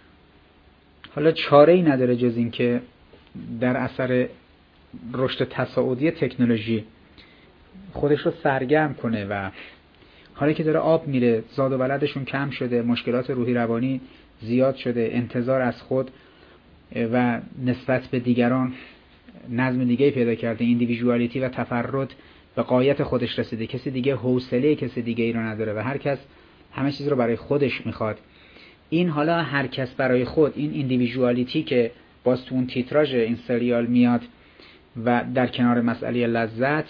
حالا چاره ای نداره جز این که در اثر رشد تصاعدی تکنولوژی خودش رو سرگرم کنه و حالا که داره آب میره، زاد و ولدشون کم شده، مشکلات روحی روانی زیاد شده، انتظار از خود و نسبت به دیگران نظم دیگه پیدا کرده، ایندیویدوالیتی و تفرد به غایت خودش رسیده، کسی دیگه حوصله کسی دیگه ای رو نداره و هر کس همه چیز رو برای خودش میخواد. این حالا هر کس برای خود، این ایندیویدوالیتی که باز تو اون تیتراژ این سریال میاد و در کنار مسئله لذت،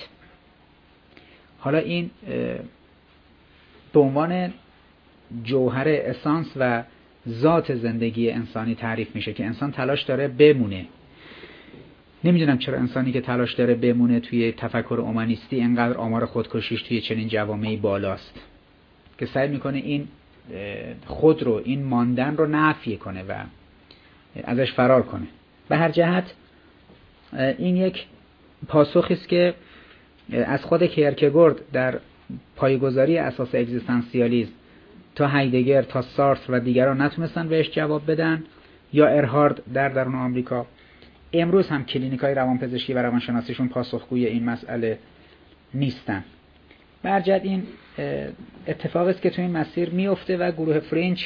حالا این به عنوان جوهر اسانس و ذات زندگی انسانی تعریف میشه که انسان تلاش داره بمونه. نمیدونم چرا انسانی که تلاش داره بمونه توی تفکر اومانیستی اینقدر آمار خودکشیش توی چنین جوامعی بالاست که سعی میکنه این خود رو، این ماندن رو نفی کنه و ازش فرار کنه. به هر جهت این یک پاسخی است که از خود کیرکگورد در پایه‌گذاری اساس اگزیستانسیالیسم تا هایدگر تا سارتر و دیگران نتونستن بهش جواب بدن، یا ارهارد در درون آمریکا. امروز هم کلینیکای روانپزشکی و روانشناسیشون پاسخگوی این مسئله نیستن. به هر جهت این اتفاقی است که تو این مسیر میفته و گروه فرینچ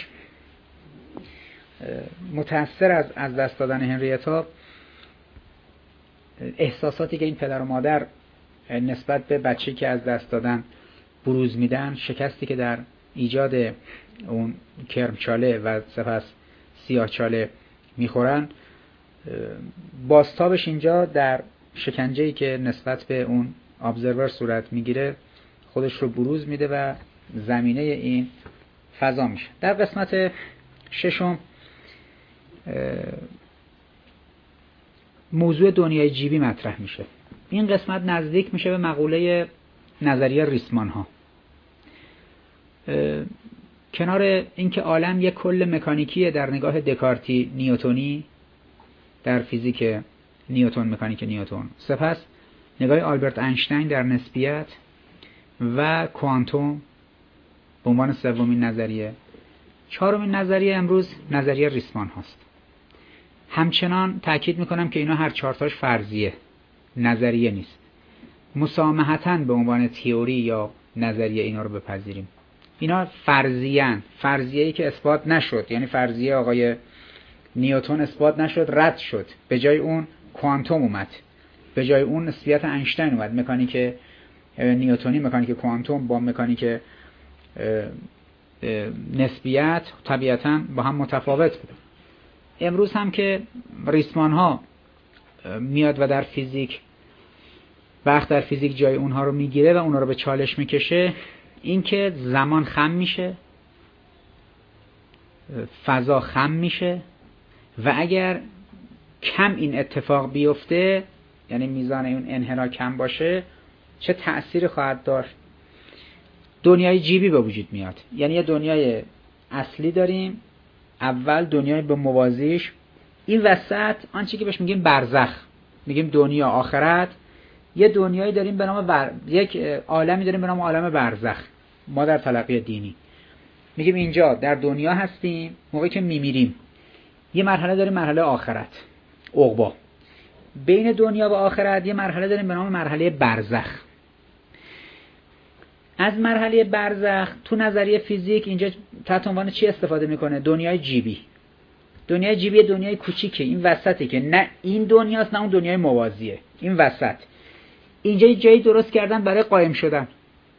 متأثر از از دست دادن هنریتا، احساساتی که این پدر و مادر نسبت به بچه‌ای که از دست دادن بروز میدن، شکستی که در ایجاد اون کرمچاله و سپس سیاهچاله میخورن، بازتابش اینجا در شکنجه‌ای که نسبت به اون ابزرور صورت میگیره خودش رو بروز میده و زمینه این فضا میشه. در قسمت ششم موضوع دنیای جیبی مطرح میشه. این قسمت نزدیک میشه به مقوله نظریه ریسمان ها. کنار اینکه عالم یک کل مکانیکیه در نگاه دکارتی نیوتونی، در فیزیک نیوتن، مکانیک نیوتن، سپس نگاه آلبرت اینشتین در نسبیت و کوانتوم به عنوان سومین نظریه، چهارمین نظریه امروز نظریه ریسمان هاست. همچنان تأکید میکنم که اینا هر چهارتاش فرضیه، نظریه نیست. مسامحتاً به عنوان تئوری یا نظریه اینا رو بپذیریم. اینا فرضیه‌اند، فرضیه‌ای که اثبات نشد، یعنی فرضیه آقای نیوتن اثبات نشد، رد شد، به جای اون کوانتوم اومد، به جای اون نسبیت اینشتین اومد. مکانیک نیوتنی، مکانیک کوانتوم با مکانیک نسبیت طبیعتاً با هم متفاوت بوده. امروز هم که ریسمان ها میاد و در فیزیک وقت در فیزیک جای اونها رو میگیره و اونها رو به چالش میکشه، این که زمان خم میشه، فضا خم میشه و اگر کم این اتفاق بیفته، یعنی میزان اون انحراف کم باشه، چه تأثیری خواهد داشت؟ دنیای جیبی به وجود میاد. یعنی یه دنیای اصلی داریم، اول دنیای به موازیش، این وسط آنچه که بهش میگیم برزخ، میگیم دنیا آخرت، یه دنیایی داریم به نام بر... یک عالمی داریم به نام عالم برزخ. ما در تلقی دینی میگیم اینجا در دنیا هستیم، موقعی که میمیریم یه مرحله داریم، مرحله آخرت، عقبا. بین دنیا و آخرت یه مرحله داریم به نام مرحله برزخ. از مرحله برزخ تو نظریه فیزیک اینجا تحت عنوان چی استفاده میکنه؟ دنیای جیبی. دنیای جیبی دنیای کوچیکه، این وسطه که نه این دنیاست نه اون دنیای موازیه، این وسط. اینجا جایی درست کردن برای قایم شدن.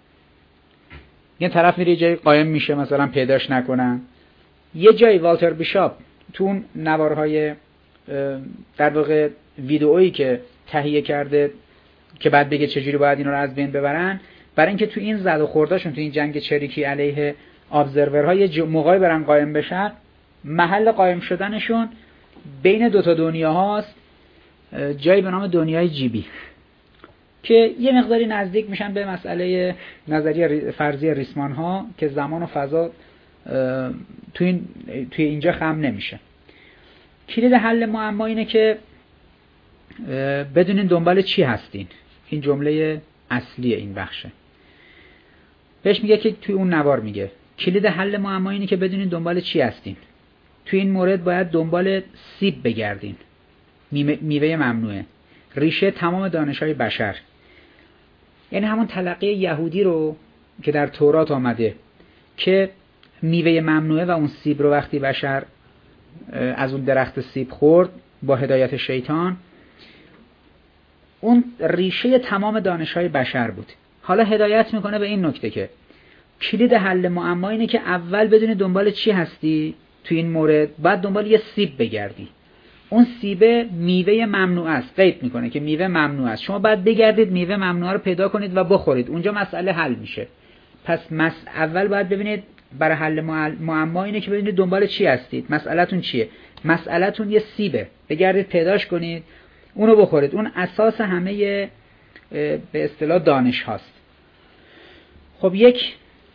یه طرف میره جایی قایم میشه، مثلا پیداش نکنن. یه جایی والتر بیشاپ تو اون نوارهای در واقع ویدئویی که تهیه کرده که بعد بگه چجوری باید اینا رو از بین ببرن، برای اینکه تو این زد و خورداشون، تو این جنگ چریکی علیه ابزرورها یه موقعی برن قایم بشن، محل قایم شدنشون بین دوتا دنیا هاست، جایی به نام دنیای جیبی که یه مقداری نزدیک میشن به مسئله نظریه فرضی ریسمان ها که زمان و فضا تو این توی اینجا خم نمیشه. کلید حل معما اینه که بدونین دنبال چی هستین. این جمله اصلی این بخشه. بهش میگه که توی اون نوار میگه کلید حل معما اینه که بدونین دنبال چی هستین. توی این مورد باید دنبال سیب بگردین، میوه ممنوعه، ریشه تمام دانش‌های بشر. یعنی همون تلقی یهودی رو که در تورات آمده که میوه ممنوعه و اون سیب رو وقتی بشر از اون درخت سیب خورد با هدایت شیطان، اون ریشه تمام دانش‌های بشر بود. حالا هدایت میکنه به این نکته که کلید حل معما اینه که اول بدونی دنبال چی هستی تو این مورد، بعد دنبال یه سیب بگردی. اون سیبه میوه ممنوع است، قید میکنه که میوه ممنوع است. شما باید بگردید میوه ممنوعه رو پیدا کنید و بخورید، اونجا مسئله حل میشه. پس مس... اول باید ببینید برای حل معما اینه که ببینید دنبال چی هستید، مسئله‌تون چیه. مسئله‌تون یه سیبه، بگردید پیداش کنید، اونو بخورید. اون اساس همه به اصطلاح دانش هاست. خب یک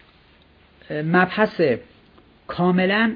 مبحث کاملا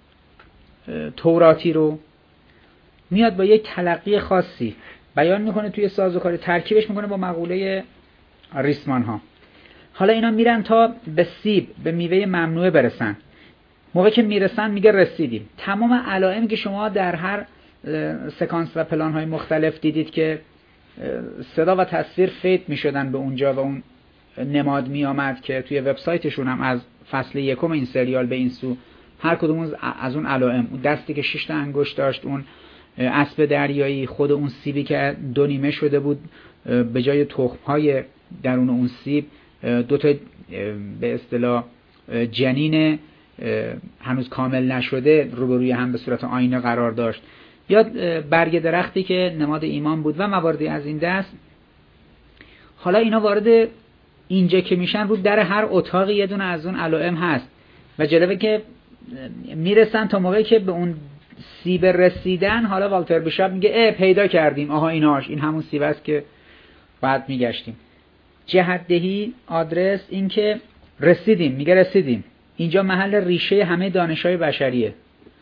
توراتی رو میاد با یک تلقی خاصی بیان میکنه توی سازوکار، ترکیبش میکنه با مقوله ریسمان ها. حالا اینا میرن تا به سیب، به میوه ممنوعه برسن. موقع که میرسن میگه رسیدیم. تمام علائمی که شما در هر سکانس و پلان های مختلف دیدید که صدا و تصویر فید میشدن به اونجا و اون نماد میامد که توی وبسایتشون هم از فصل یکم این سریال به این سو هر کدوم از اون علائم، اون دستی که شش تا انگشت داشت، اون اسب دریایی، خود اون سیبی که دو نیمه شده بود، به جای تخم‌های درون اون سیب دو تا به اصطلاح جنین هنوز کامل نشده روبروی هم به صورت آینه قرار داشت، یا برگ درختی که نماد ایمان بود و مواردی از این دست. حالا اینا وارد اینجا که میشن، رو در هر اتاقی یه دونه از اون علائم هست و جالبه که میرسن تا موقعی که به اون سیب رسیدن. حالا والتر بیشاپ میگه اه پیدا کردیم، آها ایناش، این همون سیب است که بعد میگشتیم. جهت‌دهی، آدرس، این که رسیدیم، میگه رسیدیم، اینجا محل ریشه همه دانش‌های بشریه.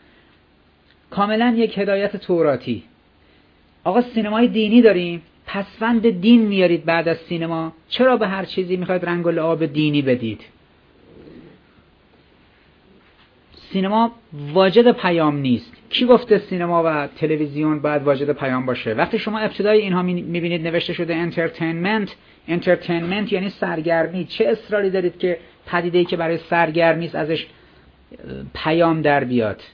کاملا یک هدایت توراتی. آقا سینمای دینی داریم، پسوند دین میارید بعد از سینما، چرا به هر چیزی میخواید رنگ و لعاب دینی بدید؟ سینما واجد پیام نیست. کی گفته سینما و تلویزیون باید واجد پیام باشه؟ وقتی شما ابتدای اینها میبینید نوشته شده انترتینمنت، انترتینمنت یعنی سرگرمی، چه اصراری دارید که پدیده‌ای که برای سرگرمی است ازش پیام در بیاد؟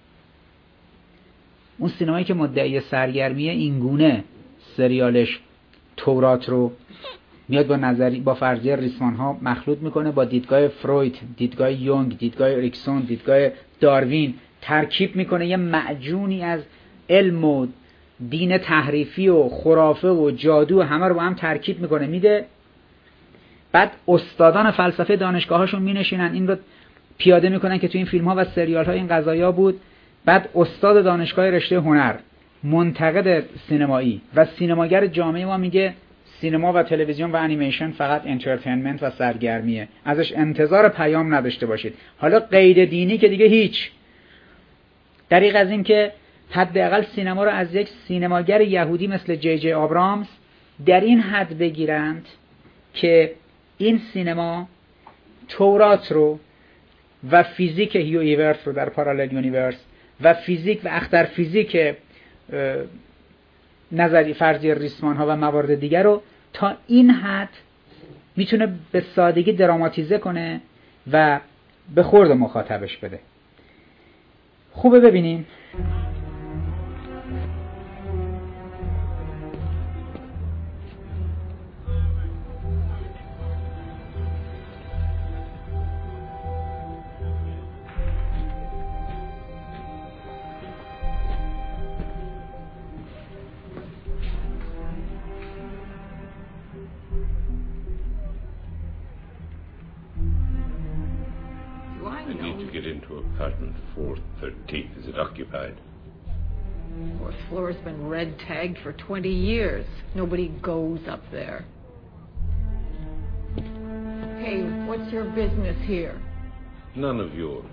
اون سینمایی که مدعی سرگرمیه اینگونه سریالش تورات رو میاد با نظری با فرضیه ریسمان ها مخلوط میکنه با دیدگاه فروید، دیدگاه یونگ، دیدگاه اریکسون، دیدگاه داروین، ترکیب میکنه یه معجونی از علم و دین تحریفی و خرافه و جادو همه رو با هم ترکیب میکنه میده. بعد استادان فلسفه دانشگاهاشون مینشینن این رو پیاده میکنن که تو این فیلم ها و سریال ها این قضایا بود. بعد استاد دانشگاه رشته هنر، منتقد سینمایی و سینماگر جامعه ما میگه سینما و تلویزیون و انیمیشن فقط انترتینمنت و سرگرمیه، ازش انتظار پیام نداشته باشید. حالا غیر دینی که دیگه هیچ. دریغ از این که حداقل سینما رو از یک سینماگر یهودی مثل جی جی آبرامز در این حد بگیرند که این سینما تورات رو و فیزیک هیو ایورت رو در پارالل یونیورس و فیزیک و اختر فیزیک نظری فرضی ریسمان ها و موارد دیگر رو تا این حد میتونه به سادگی دراماتیزه کنه و به خورد مخاطبش بده. خوبه ببینیم. Apartment four thirteen. Is it occupied? Fourth floor has been red tagged for twenty years. Nobody goes up there. Hey, what's your business here? None of yours.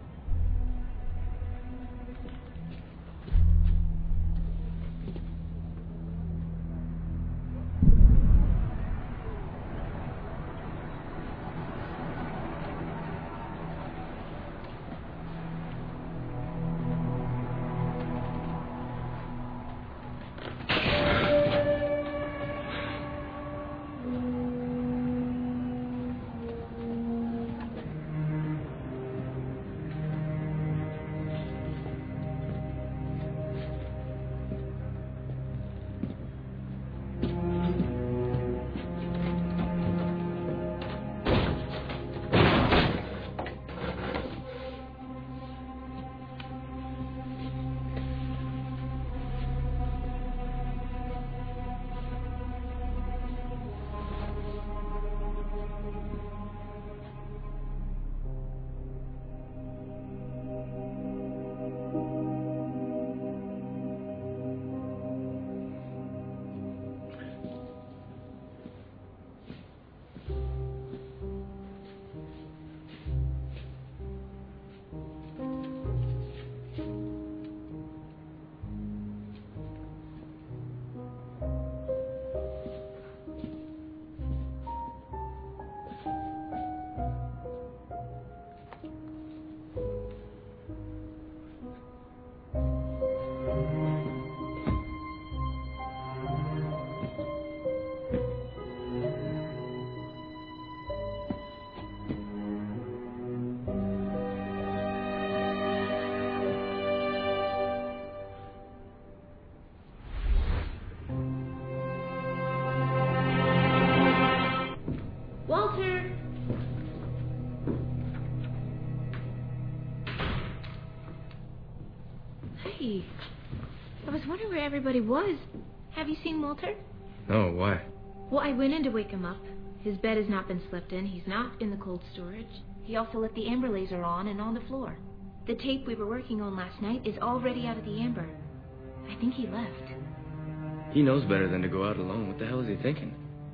I was wondering where everybody was. Have you seen Walter? No, why? Well, I went in to wake him up. His bed has not been slept in. He's not in the cold storage. He also left the amber laser on and on the floor. The tape we were working on last night is already out of the amber. I think he left. He knows better than to go out alone. What the hell is he thinking?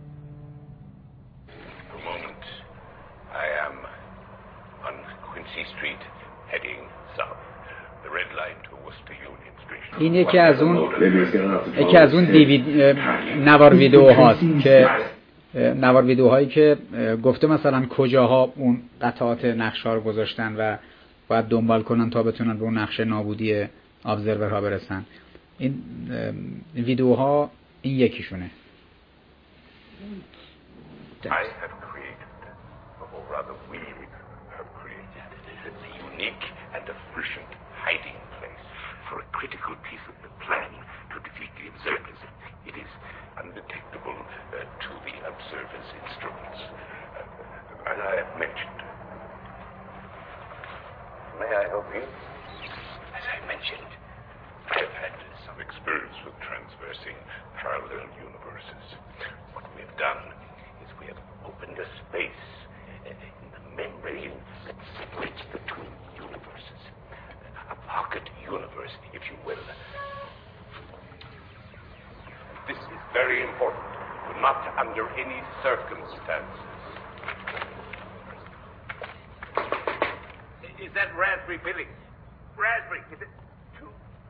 For a moment, I am on Quincy Street, heading south. The red line to Worcester Union Station. این یکی از اون یکی از اون دیوید نوار ویدیو هاست که نوار ویدیوهایی که گفته مثلا کجاها اون قطعات نقشه رو گذاشتن و باید دنبال کنن تا بتونن به اون نقشه نابودی ابزرورها برسن. این ویدیوها این یکیشونه. I have created, or rather we have created, a unique and efficient hiding place for a critical piece of the plan to defeat the observers. It is undetectable uh, to the observers' instruments. Uh, as I have mentioned. May I help you? As I mentioned, I have had some experience with transversing parallel universes. What we have done is we have opened a space uh, in the membrane that separates the two universes. A pocket universe, if you will. This is very important. Not under any circumstances. Is that Raspberry Billy? Raspberry, is it two?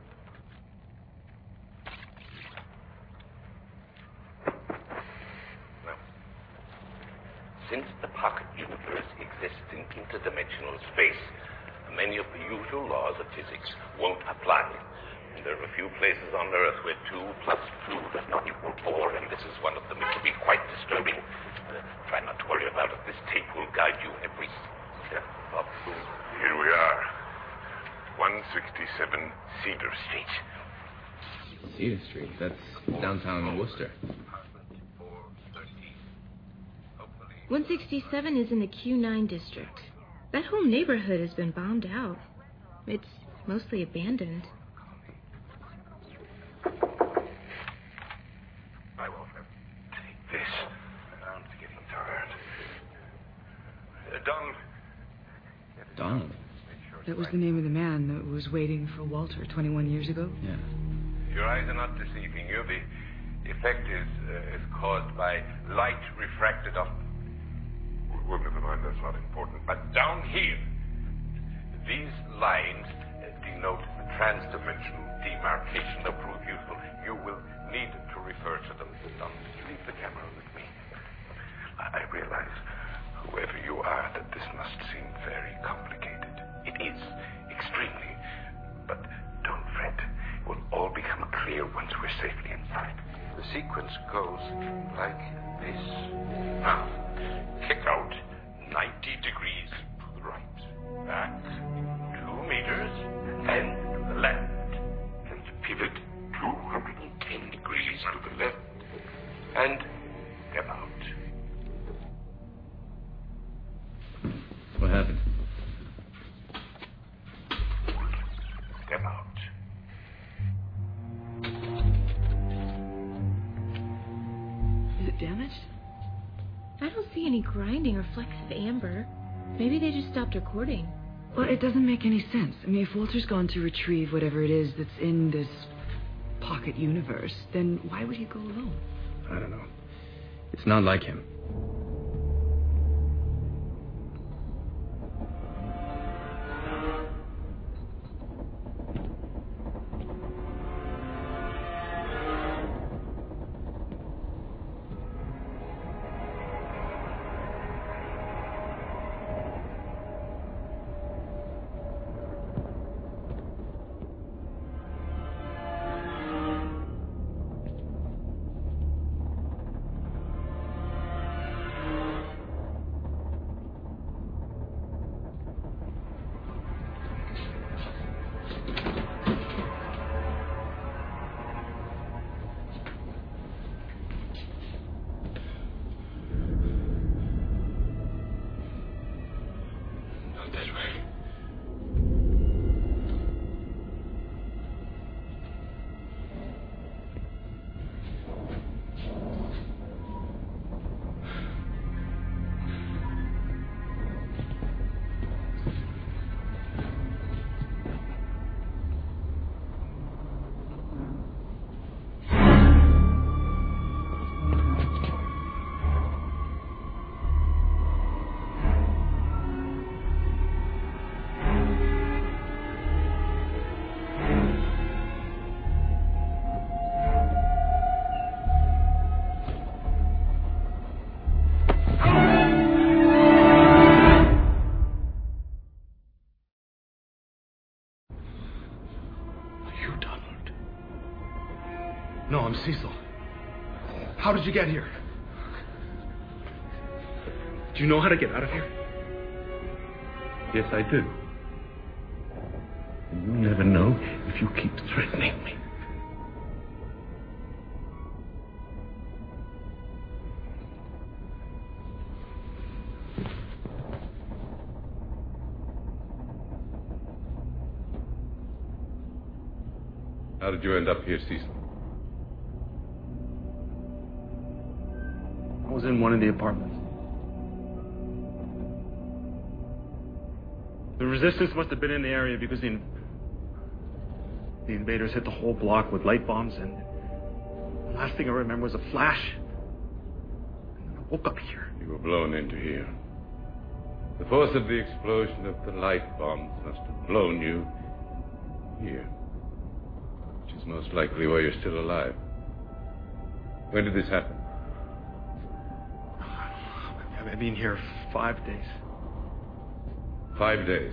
Well, since the pocket universe exists in interdimensional space, many of the usual laws of physics won't apply. And there are a few places on Earth where two plus two does not equal four, and this is one of them. It will be quite disturbing. Uh, try not to worry about it. This tape will guide you every step of the way. Here we are. one sixty-seven Cedar Street. Cedar Street? That's downtown Worcester. one sixty-seven is in the Q nine district. That whole neighborhood has been bombed out. It's mostly abandoned. I won't have to take this. I'm getting tired. Uh, Don. Donald? That was the name of the man that was waiting for Walter twenty-one years ago? Yeah. Your eyes are not deceiving you. The effect is, uh, is caused by light refracted off. Well, never mind, that's not important. But down here, these lines uh, denote the transdimensional demarcation that prove useful. You will need to refer to them. Now, leave the camera with me. I, I realize, whoever you are, that this must seem very complicated. It is, extremely. But don't fret. It will all become clear once we're safely inside. The sequence goes like this. Now, kick out ninety degrees to the right. Back two meters, and to the left. And pivot two hundred ten degrees to the left. And step out. What happened? Step out. Is it damaged? I don't see any grinding or flecks of amber. Maybe they just stopped recording. Well, it doesn't make any sense. I mean, if Walter's gone to retrieve whatever it is that's in this pocket universe, then why would he go alone? I don't know. It's not like him. No, I'm Cecil. How did you get here? Do you know how to get out of here? Yes, I do. And you never know if you keep threatening me. How did you end up here, Cecil? I was in one of the apartments. The resistance must have been in the area because the, the invaders hit the whole block with light bombs, and the last thing I remember was a flash. And then I woke up here. You were blown into here. The force of the explosion of the light bombs must have blown you here. Which is most likely why you're still alive. When did this happen? I've been here five days. Five days.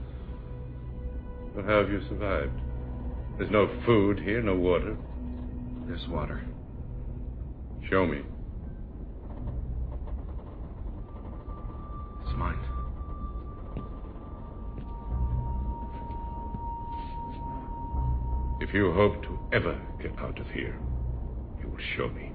But how have you survived? There's no food here, no water. There's water. Show me. It's mine. If you hope to ever get out of here, you will show me.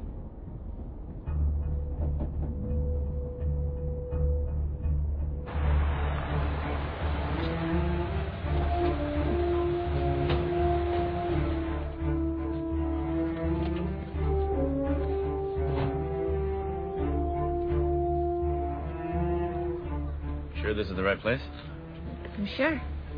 Sure this is the right place? I'm sure.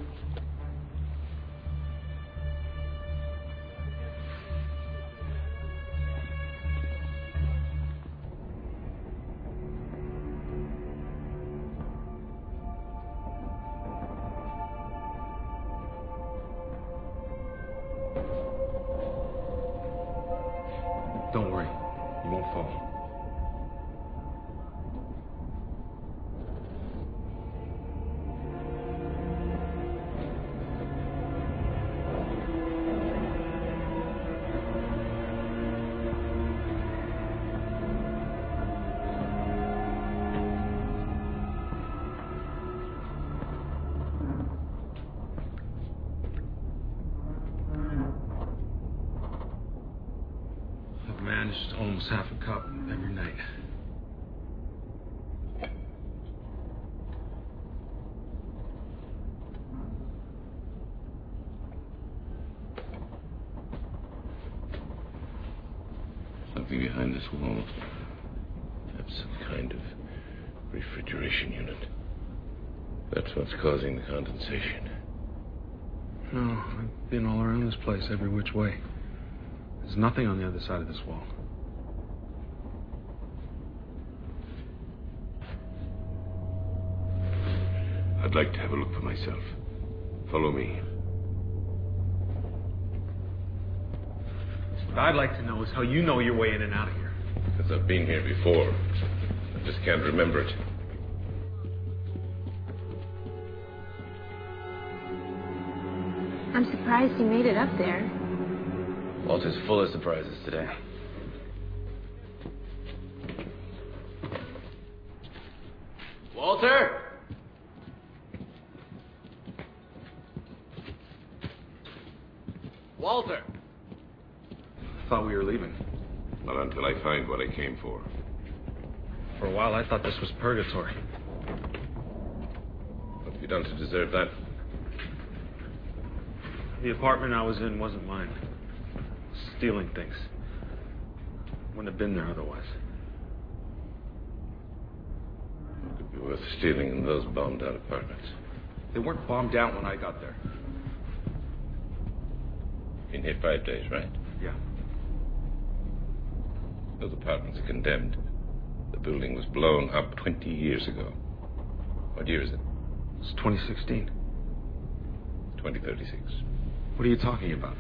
Don't worry. You won't fall. I've managed almost half a cup every night. Something behind this wall. Perhaps some kind of refrigeration unit. That's what's causing the condensation. No, I've been all around this place, every which way. There's nothing on the other side of this wall. I'd like to have a look for myself. Follow me. What I'd like to know is how you know your way in and out of here. Because I've been here before. I just can't remember it. I'm surprised you made it up there. Walter's full of surprises today. Walter! Walter! I thought we were leaving. Not until I find what I came for. For a while, I thought this was purgatory. What have you done to deserve that? The apartment I was in wasn't mine. Stealing things. Wouldn't have been there otherwise. It could be worth stealing in those bombed out apartments. They weren't bombed out when I got there. Been here five days, right? Yeah. Those apartments are condemned. The building was blown up twenty years ago. What year is it? It's twenty sixteen. twenty thirty-six. What are you talking about?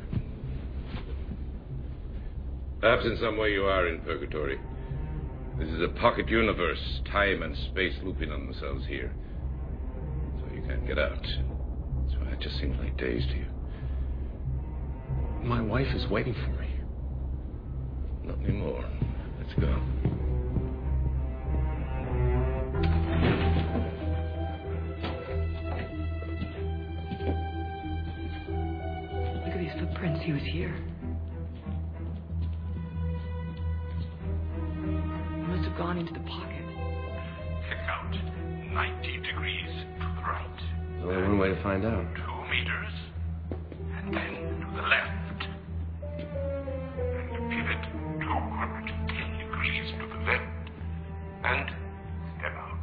Perhaps in some way you are in purgatory. This is a pocket universe, time and space looping on themselves here. So you can't get out. That's why it just seems like days to you. My wife is waiting for me. Not anymore. Let's go. was here. He must have gone into the pocket. Check out. ninety degrees to the right. There's only one way to find out. Two meters. And then to the left. And pivot two hundred ten degrees to the left. And step out.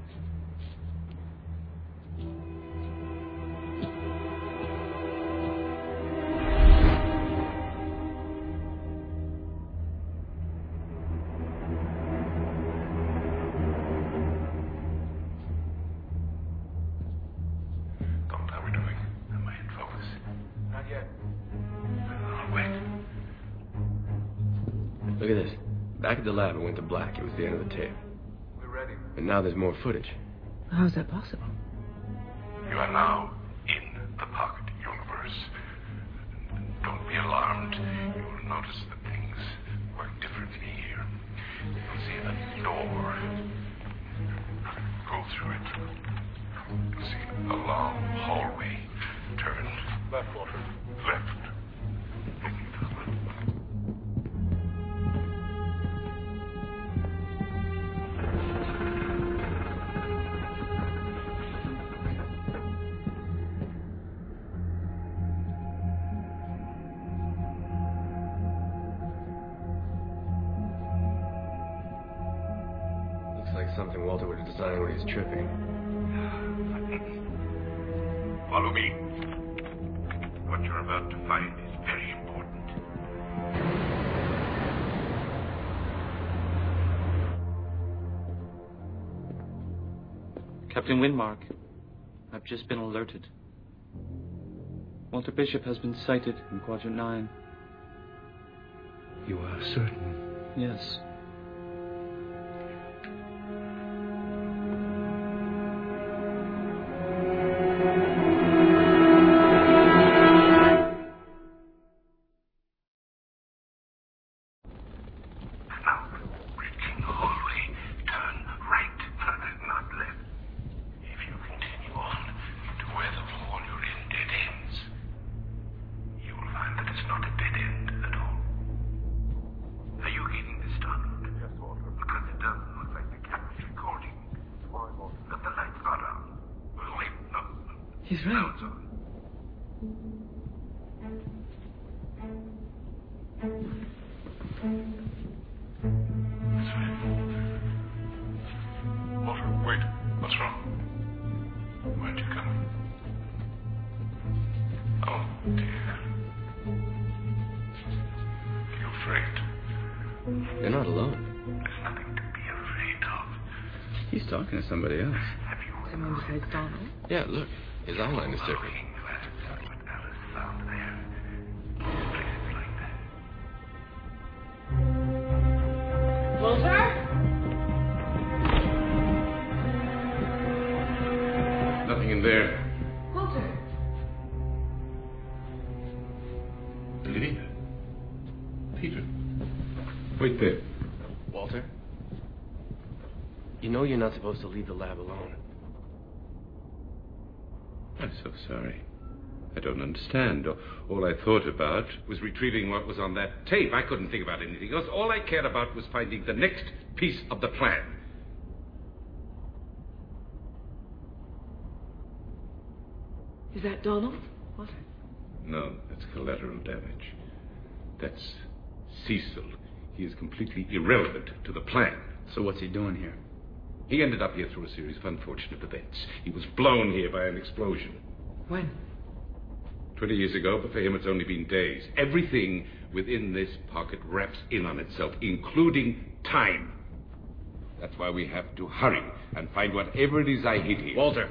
Look at this. Back at the lab, it went to black. It was the end of the tape. We're ready. And now there's more footage. How is that possible? You are now in the pocket universe. Don't be alarmed. You will notice that things work differently here. You'll see a door. Go through it. You'll see a long hallway. Turn. Left, Walter. Left. Something Walter would have designed when he was tripping. Follow me. What you're about to find is very important. Captain Windmark, I've just been alerted. Walter Bishop has been sighted in Quadrant nine. You are certain? Yes. He's right. Walter, wait. What's wrong? Where'd you come? Oh, dear. Are you afraid? You're not alone. There's nothing to be afraid of. He's talking to somebody else. Have you Someone besides Donald? Yeah, look. His outline is different. That's what Alice found there. Places like that. Walter? Nothing in there. Walter? Lydia. Peter. Wait there. Walter? You know you're not supposed to leave the lab alone. I'm so sorry. I don't understand. All I thought about was retrieving what was on that tape. I couldn't think about anything else. All I cared about was finding the next piece of the plan. Is that Donald? Walter? No, that's collateral damage. That's Cecil. He is completely irrelevant to the plan. So what's he doing here? He ended up here through a series of unfortunate events. He was blown here by an explosion. When? Twenty years ago, but for him it's only been days. Everything within this pocket wraps in on itself, including time. That's why we have to hurry and find whatever it is I hid here. Walter!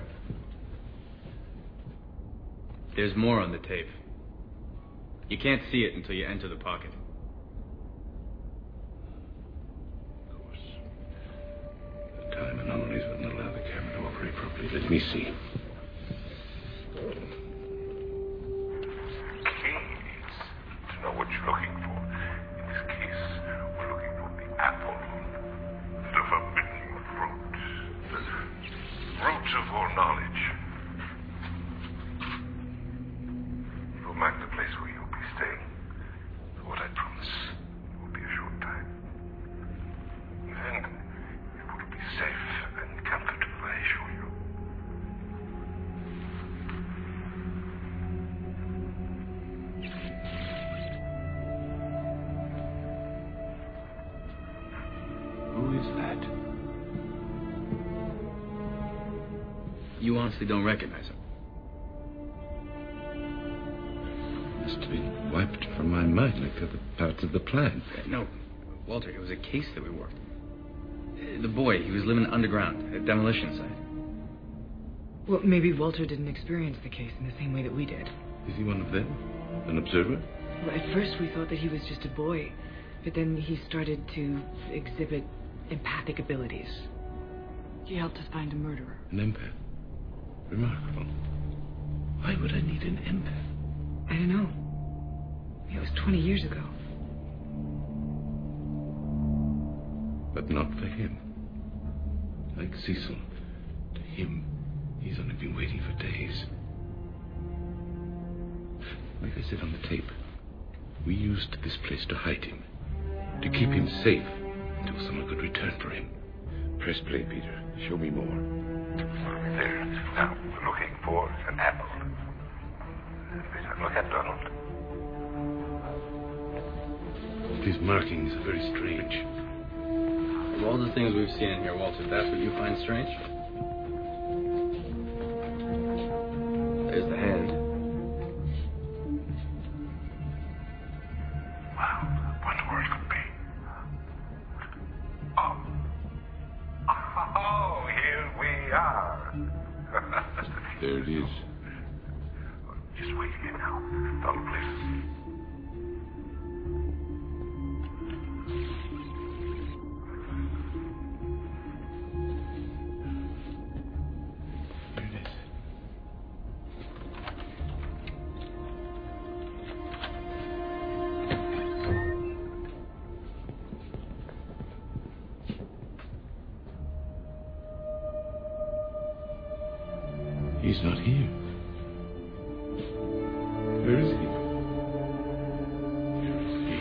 There's more on the tape. You can't see it until you enter the pocket. Time anomalies wouldn't allow the camera to operate properly. Let me see. Keys. To know what you're looking for. In this case, we're looking for the apple. The forbidden fruit. The root of all knowledge. You'll mark the place where you'll be staying. Who's that? You honestly don't recognize him? Must have been wiped from my mind like other parts of the plan. No, Walter, it was a case that we worked. The boy, he was living underground at a demolition site. Well, maybe Walter didn't experience the case in the same way that we did. Is he one of them? An observer? Well, at first we thought that he was just a boy, but then he started to exhibit empathic abilities. He helped us find a murderer. An empath? Remarkable. Why would I need an empath? I don't know. It was twenty years ago. But not for him. Like Cecil, to him, he's only been waiting for days. Like I said on the tape, we used this place to hide him, to keep him safe until someone could return for him. Press play, Peter. Show me more. There. Now, we're looking for an apple. Peter, look at Donald. These markings are very strange. Of all the things we've seen in here, Walter, that's what you find strange? There's the hand. Wow, wonder where it could be. Oh. Oh, here we are. There it is. Just wait here now. Donald, please. He's not here. Where is he? Where is he?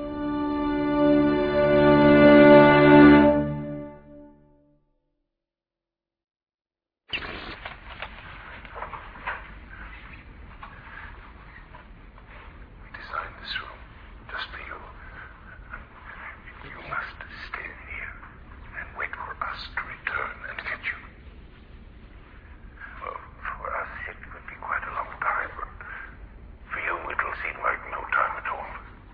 We designed this room just for you. You must stay here and wait for us to return and get you. Well, for us, it would be quite a long time, but for you, it'll seem like no time at all.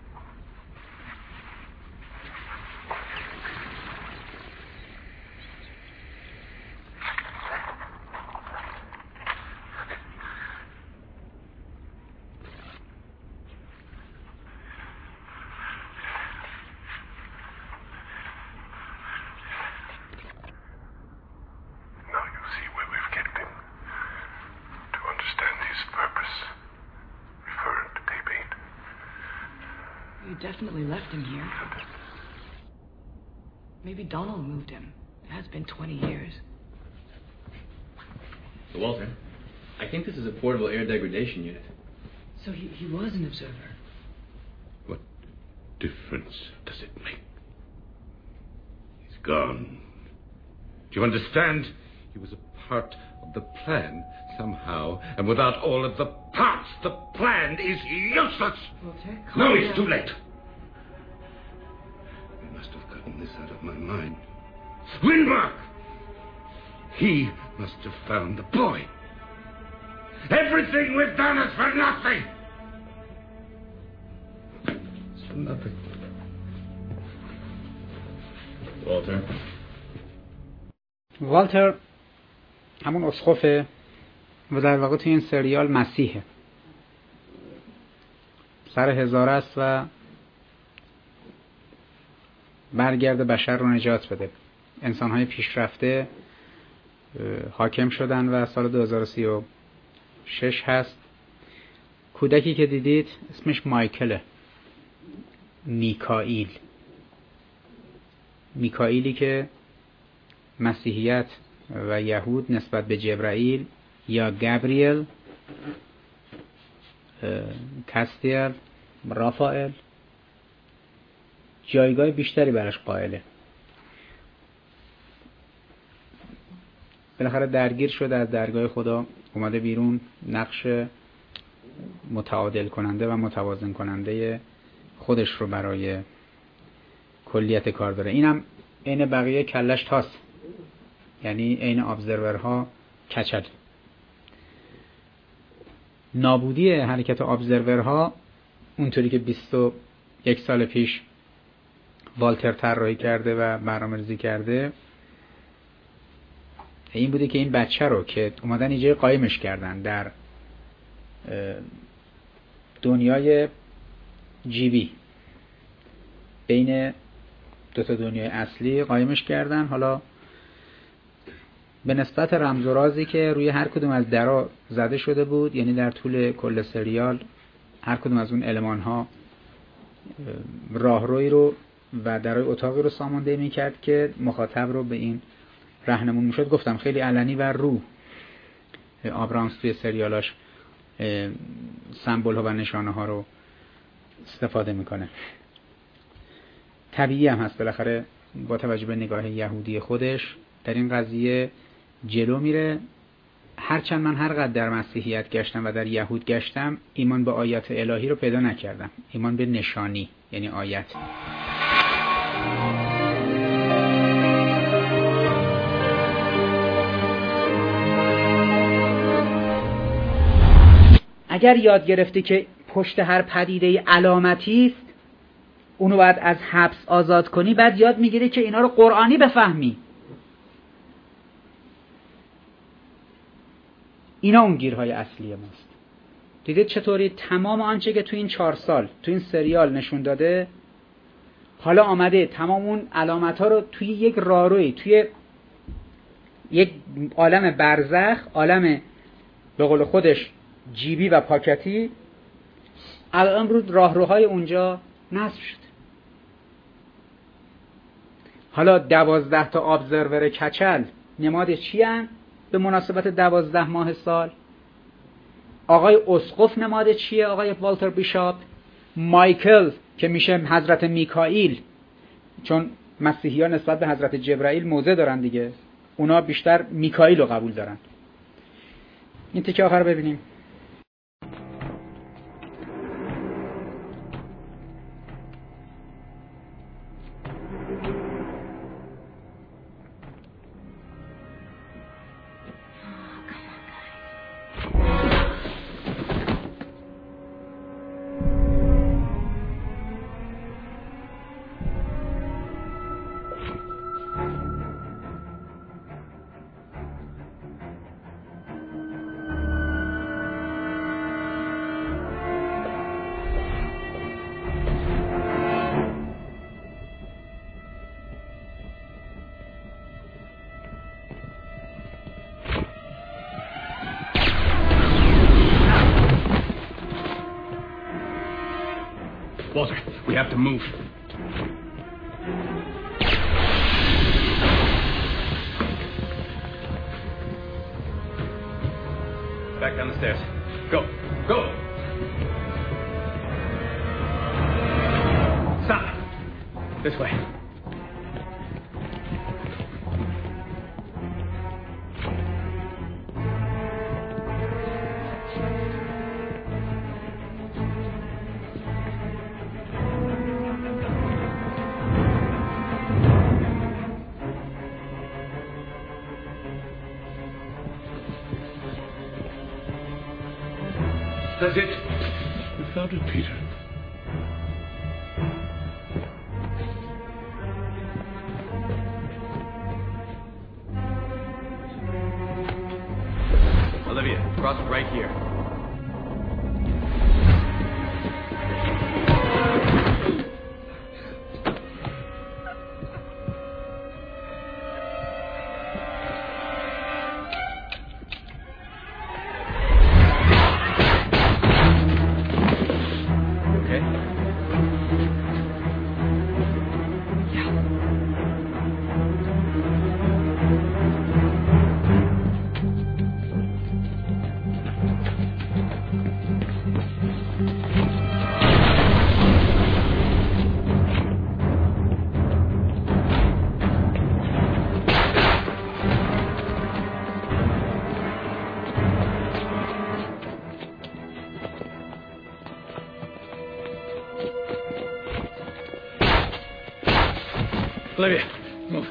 Now you see where we've kept him. To understand his purpose, refer to tape eight. You definitely left him here. Maybe Donald moved him. It has been twenty years. So, Walter, I think this is a portable air degradation unit. So he, he was an observer. What difference does it make? He's gone. Do you understand? He was a part of the plan somehow, and without all of the parts, the plan is useless. Walter, calm No, it's down. too late. I must have gotten this out of my mind. Lindbergh! He must have found the boy. Everything we've done is for nothing. It's for nothing. Walter. والتر همون اسقفه و در واقع توی این سریال مسیحه، سر هزاره است و برگرده بشر رو نجات بده. انسان‌های پیشرفته حاکم شدن و سال دو هزار و سی و شش هست. کودکی که دیدید اسمش مایکله، میکائیل. میکائیلی که مسیحیت و یهود نسبت به جبرائیل یا گابریل، کاستیل، رافائل جایگاه بیشتری براش قائله. بالاخره درگیر شده، از درگاه خدا اومده بیرون، نقش متعادل کننده و متوازن کننده خودش رو برای کلیت کار داره. اینم عین بقیه کلش تاس، یعنی عین ابزرورها کچل. نابودی حرکت ابزرورها اونطوری که بیست و یک سال پیش والتر طراحی کرده و برنامه‌ریزی کرده این بوده که این بچه رو که اومدن اینجا قایمش کردن در دنیای جیبی، بین دو تا دنیای اصلی قایمش کردن. حالا به نسبت رمز و رازی که روی هر کدوم از درا زده شده بود، یعنی در طول کل سریال هر کدوم از اون المان ها راهروی رو و درای اتاقی رو سامانده می کرد که مخاطب رو به این راهنمون می شد. گفتم خیلی علنی و رو آبرامز توی سریالاش سمبول ها و نشانه ها رو استفاده میکنه. طبیعی هم هست، بالاخره با توجه به نگاه یهودی خودش در این قضیه جلو میره. هرچند من هر قدر در مسیحیت گشتم و در یهود گشتم ایمان به آیات الهی رو پیدا نکردم، ایمان به نشانی یعنی آیت. اگر یاد گرفتی که پشت هر پدیده علامتی است، اونو باید از حبس آزاد کنی، بعد یاد میگیری که اینا رو قرآنی بفهمی. اینا اون گیرهای اصلی ماست. دیدید چطوری تمام آنچه که تو این چهار سال تو این سریال نشون داده، حالا آمده تمام اون علامت ها رو توی یک راهروی، توی یک عالم برزخ، عالم به قول خودش جیبی و پاکتی، الان رو راهروهای اونجا نصب شد. حالا دوازده تا ابزرور کچل نماد چی هن؟ به مناسبت دوازده ماه سال. آقای اسقف نماد چیه؟ آقای والتر بیشاپ. مایکل که میشه حضرت میکائیل، چون مسیحی ها نسبت به حضرت جبرائیل موضع دارن دیگه، اونا بیشتر میکائیل رو قبول دارن. این تیکه آخر ببینیم. Walter, we have to move. Back down the stairs. Go. Go. Stop. This way. That's it. You found it, Peter. Olivia, cross it right here. Olivia, move.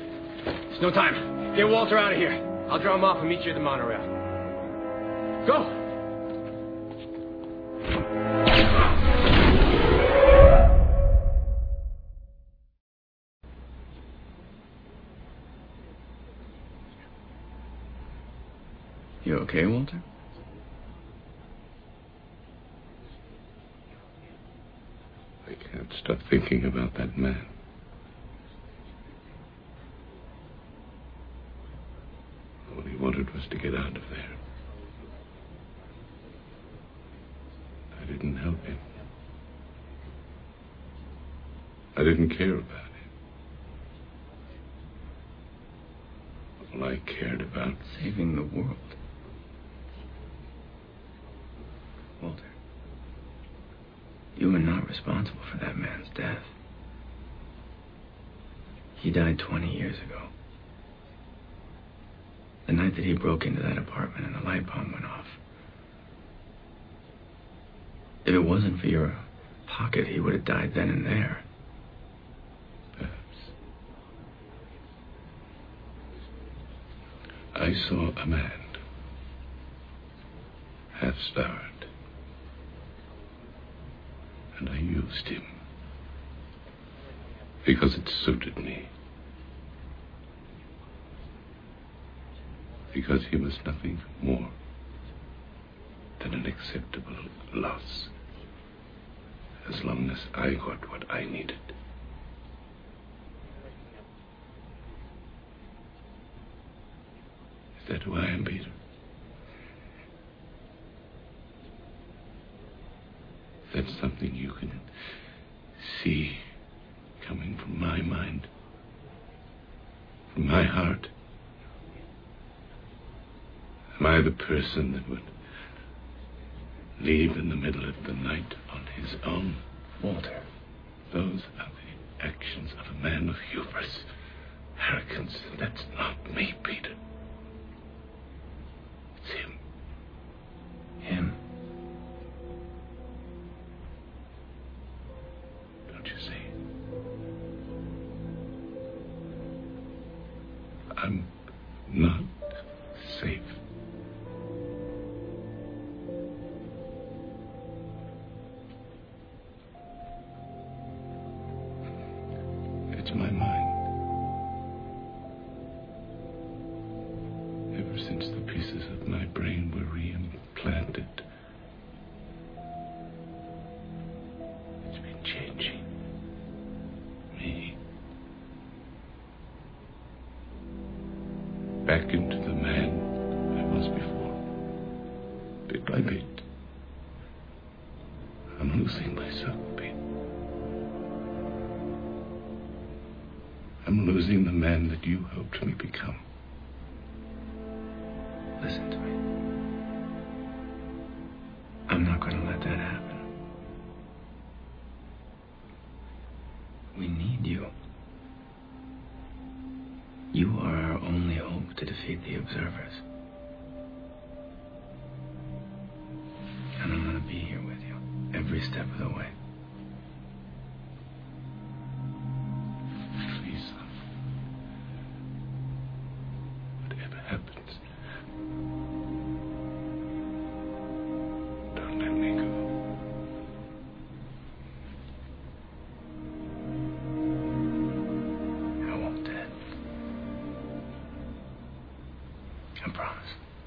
There's no time. Get Walter out of here. I'll draw him off and meet you at the monorail. Go! You okay, Walter? I can't stop thinking about that man. All he wanted was to get out of there. I didn't help him. I didn't care about him. All I cared about... saving the world. Walter, you were not responsible for that man's death. He died twenty years ago. The night that he broke into that apartment and the light bomb went off. If it wasn't for your pocket, he would have died then and there. Perhaps. I saw a man, half-starved, and I used him because it suited me. Because he was nothing more than an acceptable loss, as long as I got what I needed. Is that who I am, Peter? Is that something you can see coming from my mind, from my heart? Am I the person that would leave in the middle of the night on his own? Walter. Those are the actions of a man of hubris, arrogance. That's not me, Peter. It's him. Him? Don't you see? I'm not safe. It's my mind. Ever since the pieces of my brain were reimplanted, it's been changing me back into the man I was before. Bit by bit, I'm losing myself, Pete. I'm losing the man that you helped me become. Listen to me. I'm not going to let that happen. We need you. You are our only hope to defeat the Observers. And I'm going to be here with you every step of the way. Please, son. Whatever happens, don't let me go. I won't, Dad. I promise.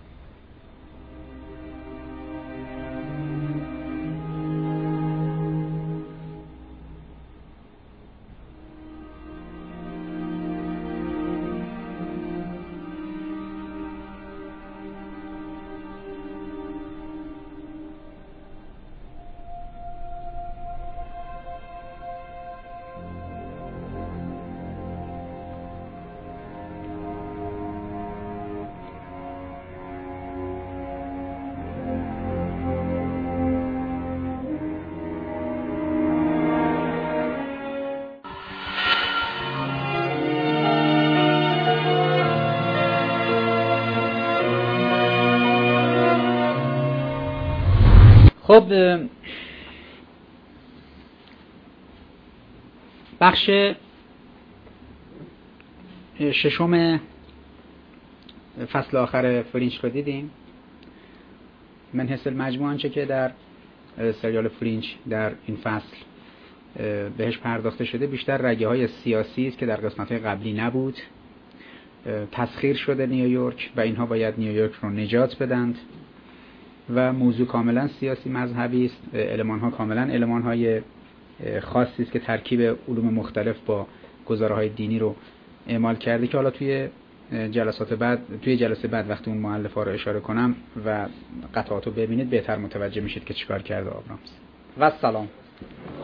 خب بخش ششم فصل آخر فرینچ رو دیدیم. من حس المجموع آنچه که در سریال فرینچ در این فصل بهش پرداخته شده بیشتر رگه های سیاسی است که در قسمت های قبلی نبود. تسخیر شده نیویورک و اینها باید نیویورک رو نجات بدند و موضوع کاملا سیاسی مذهبی است. المان ها کاملا المان های خاصی است که ترکیب علوم مختلف با گزاره های دینی رو اعمال کرده که حالا توی جلسات بعد توی جلسه بعد وقتی اون مؤلفه‌ها رو اشاره کنم و قطعات رو ببینید بهتر متوجه میشید که چیکار کرده آبرامز. و سلام.